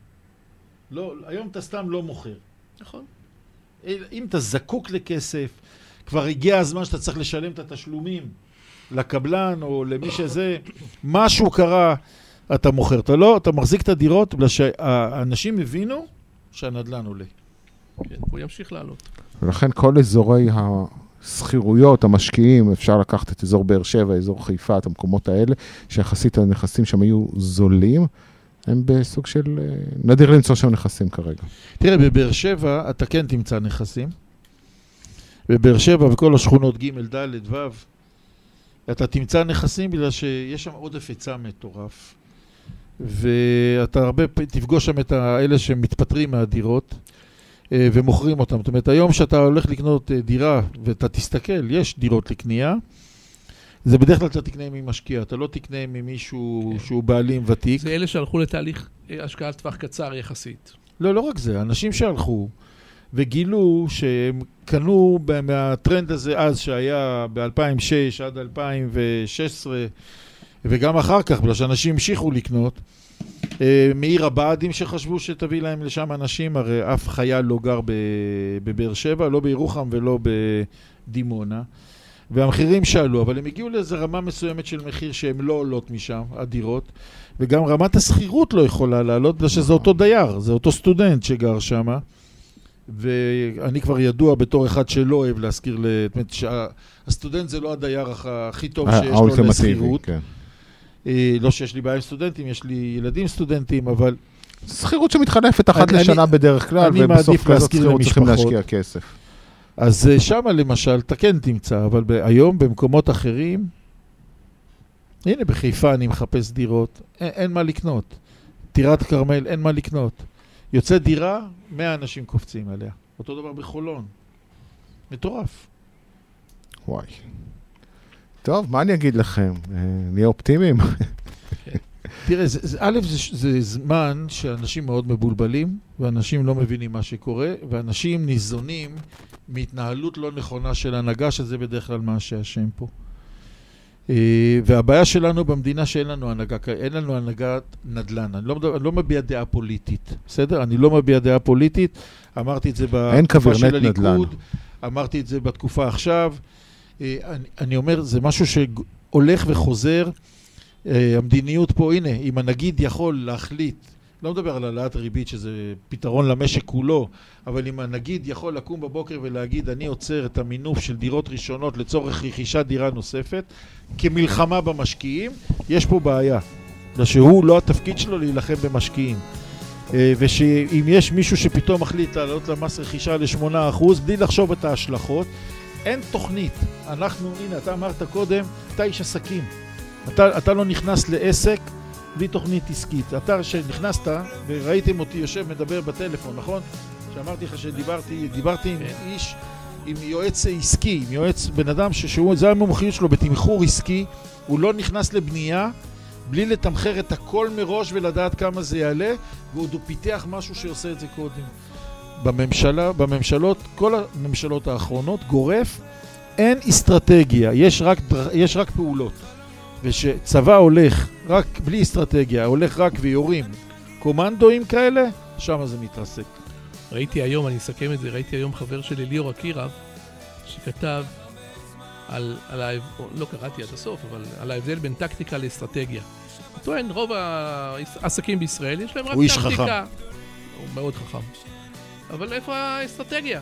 לא, היום אתה סתם לא מוכר. נכון. אם אתה זקוק לכסף, כבר הגיע הזמן שאתה צריך לשלם את התשלומים לקבלן או למי שזה, משהו קרה, אתה מוכר, אתה לא, אתה מחזיק את הדירות, בגלל שהאנשים הבינו שהנדלן עולה. כן, הוא ימשיך לעלות. ולכן כל אזורי הסחירויות, המשקיעים, אפשר לקחת את אזור באר שבע, אזור חיפה, את המקומות האלה, שיחסית הנכסים שם היו זולים, הם בסוג של, נדיר למצוא שם נכסים כרגע. תראה, בבאר שבע אתה כן תמצא נכסים. בבאר שבע וכל השכונות ג' ד' ו', אתה תמצא נכסים בגלל שיש שם עודף היצע מטורף. ואתה הרבה תפגוש שם את האלה שמתפטרים מהדירות ומוכרים אותם. זאת אומרת, היום שאתה הולך לקנות דירה ואתה תסתכל, יש דירות לקנייה, זה בדרך כלל אתה תקנה ממשקיע, אתה לא תקנה ממישהו שהוא בעלים ותיק. זה אלה שהלכו לתהליך השקעת טווח קצר יחסית. לא, לא רק זה, אנשים שהלכו וגילו שהם קנו מהטרנד הזה אז שהיה ב-אלפיים ושש עד אלפיים ושש עשרה, וגם אחר כך, בגלל שאנשים המשיכו לקנות, מעיר הבעדים שחשבו שתביא להם לשם אנשים, הרי אף חייל לא גר בבאר שבע, לא בירוחם ולא בדימונה, והמחירים שעלו, אבל הם הגיעו לאיזו רמה מסוימת של מחיר שהם לא עולות משם, הדירות, וגם רמת הסחירות לא יכולה לעלות, בגלל שזה אותו דייר, זה אותו סטודנט שגר שם, ואני כבר ידוע בתור אחד שלא אוהב להזכיר, שהסטודנט זה לא הדייר הכי טוב שיש לו לסחירות. לא שיש לי בעיה עם סטודנטים, יש לי ילדים סטודנטים, אבל... סחירות שמתחלפת אחת לשנה בדרך כלל, ובסוף כזאת סחירות צריכים להשקיע כסף. אז שם למשל, אתה כן תמצא, אבל היום במקומות אחרים, הנה בחיפה אני מחפש דירות, אין, אין מה לקנות. טירת כרמל, אין מה לקנות. יוצא דירה, מאה אנשים קופצים עליה. אותו דבר בחולון. מטורף. וואי. טוב, מה אני אגיד לכם? נהיה אופטימיים. תראה, זה, זה, א', זה, זה זמן שאנשים מאוד מבולבלים, ואנשים לא מבינים מה שקורה, ואנשים ניזונים מהתנהלות לא נכונה של הנהגה, שזה בדרך כלל מה שהשם פה. והבעיה שלנו במדינה שאין לנו הנהגה, אין לנו הנהגת נדל"ן. אני לא, אני לא מביע דעה פוליטית, בסדר? אני לא מביע דעה פוליטית, אמרתי את זה בתקופה של הליכוד, אמרתי את זה בתקופה עכשיו. אני, אני אומר, זה משהו שהולך וחוזר. המדיניות פה, הנה, אם הנגיד יכול להחליט, לא מדבר על העלאת ריבית שזה פתרון למשק כולו, אבל אם הנגיד יכול לקום בבוקר ולהגיד אני עוצר את המינוף של דירות ראשונות לצורך רכישת דירה נוספת כמלחמה במשקיעים, יש פה בעיה. שהוא לא התפקיד שלו להילחם במשקיעים. ושאם יש מישהו שפתאום מחליט לעלות למס רכישה ל-שמונה אחוז בלי לחשוב את ההשלכות, אין תוכנית. אנחנו, הנה, אתה אמרת קודם, אתה איש עסקים. אתה, אתה לא נכנס לעסק בלי תוכנית עסקית. אתה שנכנסת וראיתם אותי יושב מדבר בטלפון, נכון? שאמרתי לך שדיברתי, דיברתי עם איש, עם יועץ עסקי, עם יועץ בן אדם שהוא, זה המומחיות שלו בתמחור עסקי, הוא לא נכנס לבנייה בלי לתמחר את הכל מראש ולדעת כמה זה יעלה, ועוד הוא פיתח משהו שעושה את זה קודם. בממשלה, בממשלות, כל הממשלות האחרונות, גורף, אין אסטרטגיה, יש רק, יש רק פעולות. ושצבא הולך רק בלי אסטרטגיה, הולך רק ויורים קומנדואים כאלה, שם זה מתרסק. ראיתי היום, אני אסכם את זה, ראיתי היום חבר שלי ליאור אקירב, שכתב על, על ההבדל, לא קראתי עד הסוף, אבל על ההבדל בין טקטיקה לאסטרטגיה. הוא טוען, רוב העסקים בישראל יש להם רק הוא טקטיקה. איש חכם. הוא מאוד חכם. אבל איפה האסטרטגיה?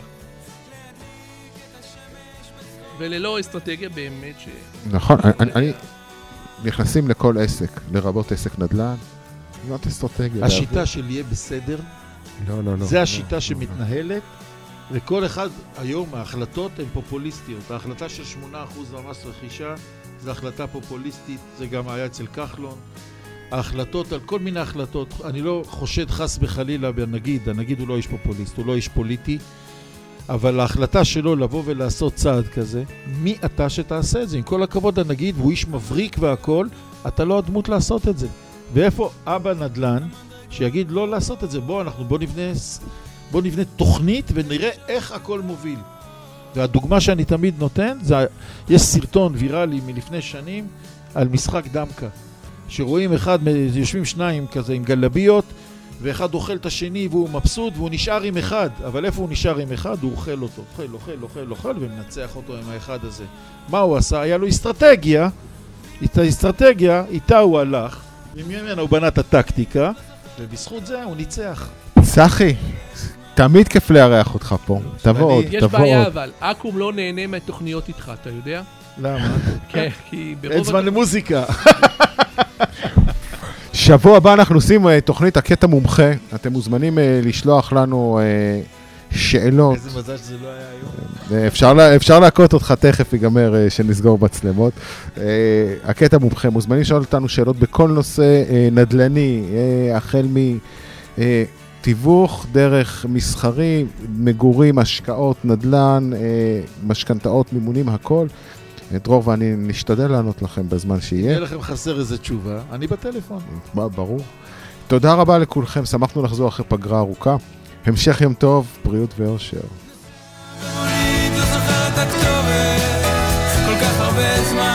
וללא אסטרטגיה באמת ש... נכון, אני... אני... נכנסים לכל עסק, לרבות עסק נדל"ן, זאת אסטרטגיה. השיטה של יהיה בסדר, לא, לא, לא. זה השיטה שמתנהלת, וכל אחד, היום ההחלטות הן פופוליסטיות. ההחלטה של שמונה אחוז במס רכישה, זו החלטה פופוליסטית, זה גם היה אצל כחלון. ההחלטות על כל מיני החלטות, אני לא חושד חס בחלילה בנגיד, הנגיד הוא לא איש פופוליסט, הוא לא איש פוליטי, אבל ההחלטה שלו לבוא ולעשות צעד כזה, מי אתה שתעשה את זה? עם כל הכבוד הנגיד, והוא איש מבריק והכל, אתה לא הדמות לעשות את זה. ואיפה אבא נדל"ן שיגיד לא לעשות את זה? בוא, אנחנו בוא נבנה, בוא נבנה תוכנית ונראה איך הכל מוביל. והדוגמה שאני תמיד נותן, זה, יש סרטון ויראלי מלפני שנים על משחק דמקה, שרואים אחד, יושבים שניים כזה עם גלביות, ואחד אוכל את השני והוא מבסוט והוא נשאר עם אחד, אבל איפה הוא נשאר עם אחד? הוא אוכל אותו, אוכל, אוכל, אוכל, אוכל ומנצח אותו עם האחד הזה. מה הוא עשה? היה לו אסטרטגיה, את האסטרטגיה, איתה הוא הלך, וממנה הוא בנה את הטקטיקה, ובזכות זה הוא ניצח. צחי, תמיד כיף לארח אותך פה, תבוא עוד, תבוא עוד. יש בעיה אבל, אקום לא נהנה מהתוכניות איתך, אתה יודע? למה? כן, כי ברוב... אין זמן למוזיקה. שבוע הבא אנחנו עושים uh, תוכנית הקטע מומחה, אתם מוזמנים uh, לשלוח לנו uh, שאלות. איזה מזל שזה לא היה היום. Uh, אפשר, לה, אפשר להקות אותך תכף ייגמר uh, שנסגור מצלמות. Uh, הקטע מומחה, מוזמנים לשאול אותנו שאלות בכל נושא uh, נדלני, uh, החל מתיווך, דרך מסחרי, מגורים, השקעות, נדלן, uh, משכנתאות, מימונים, הכל. דרור ואני נשתדל לענות לכם בזמן שיהיה. יהיה לכם חסר איזה תשובה, אני בטלפון. ברור. תודה רבה לכולכם, שמחנו לחזור אחרי פגרה ארוכה. המשך יום טוב, בריאות ואושר. כל כך הרבה זמן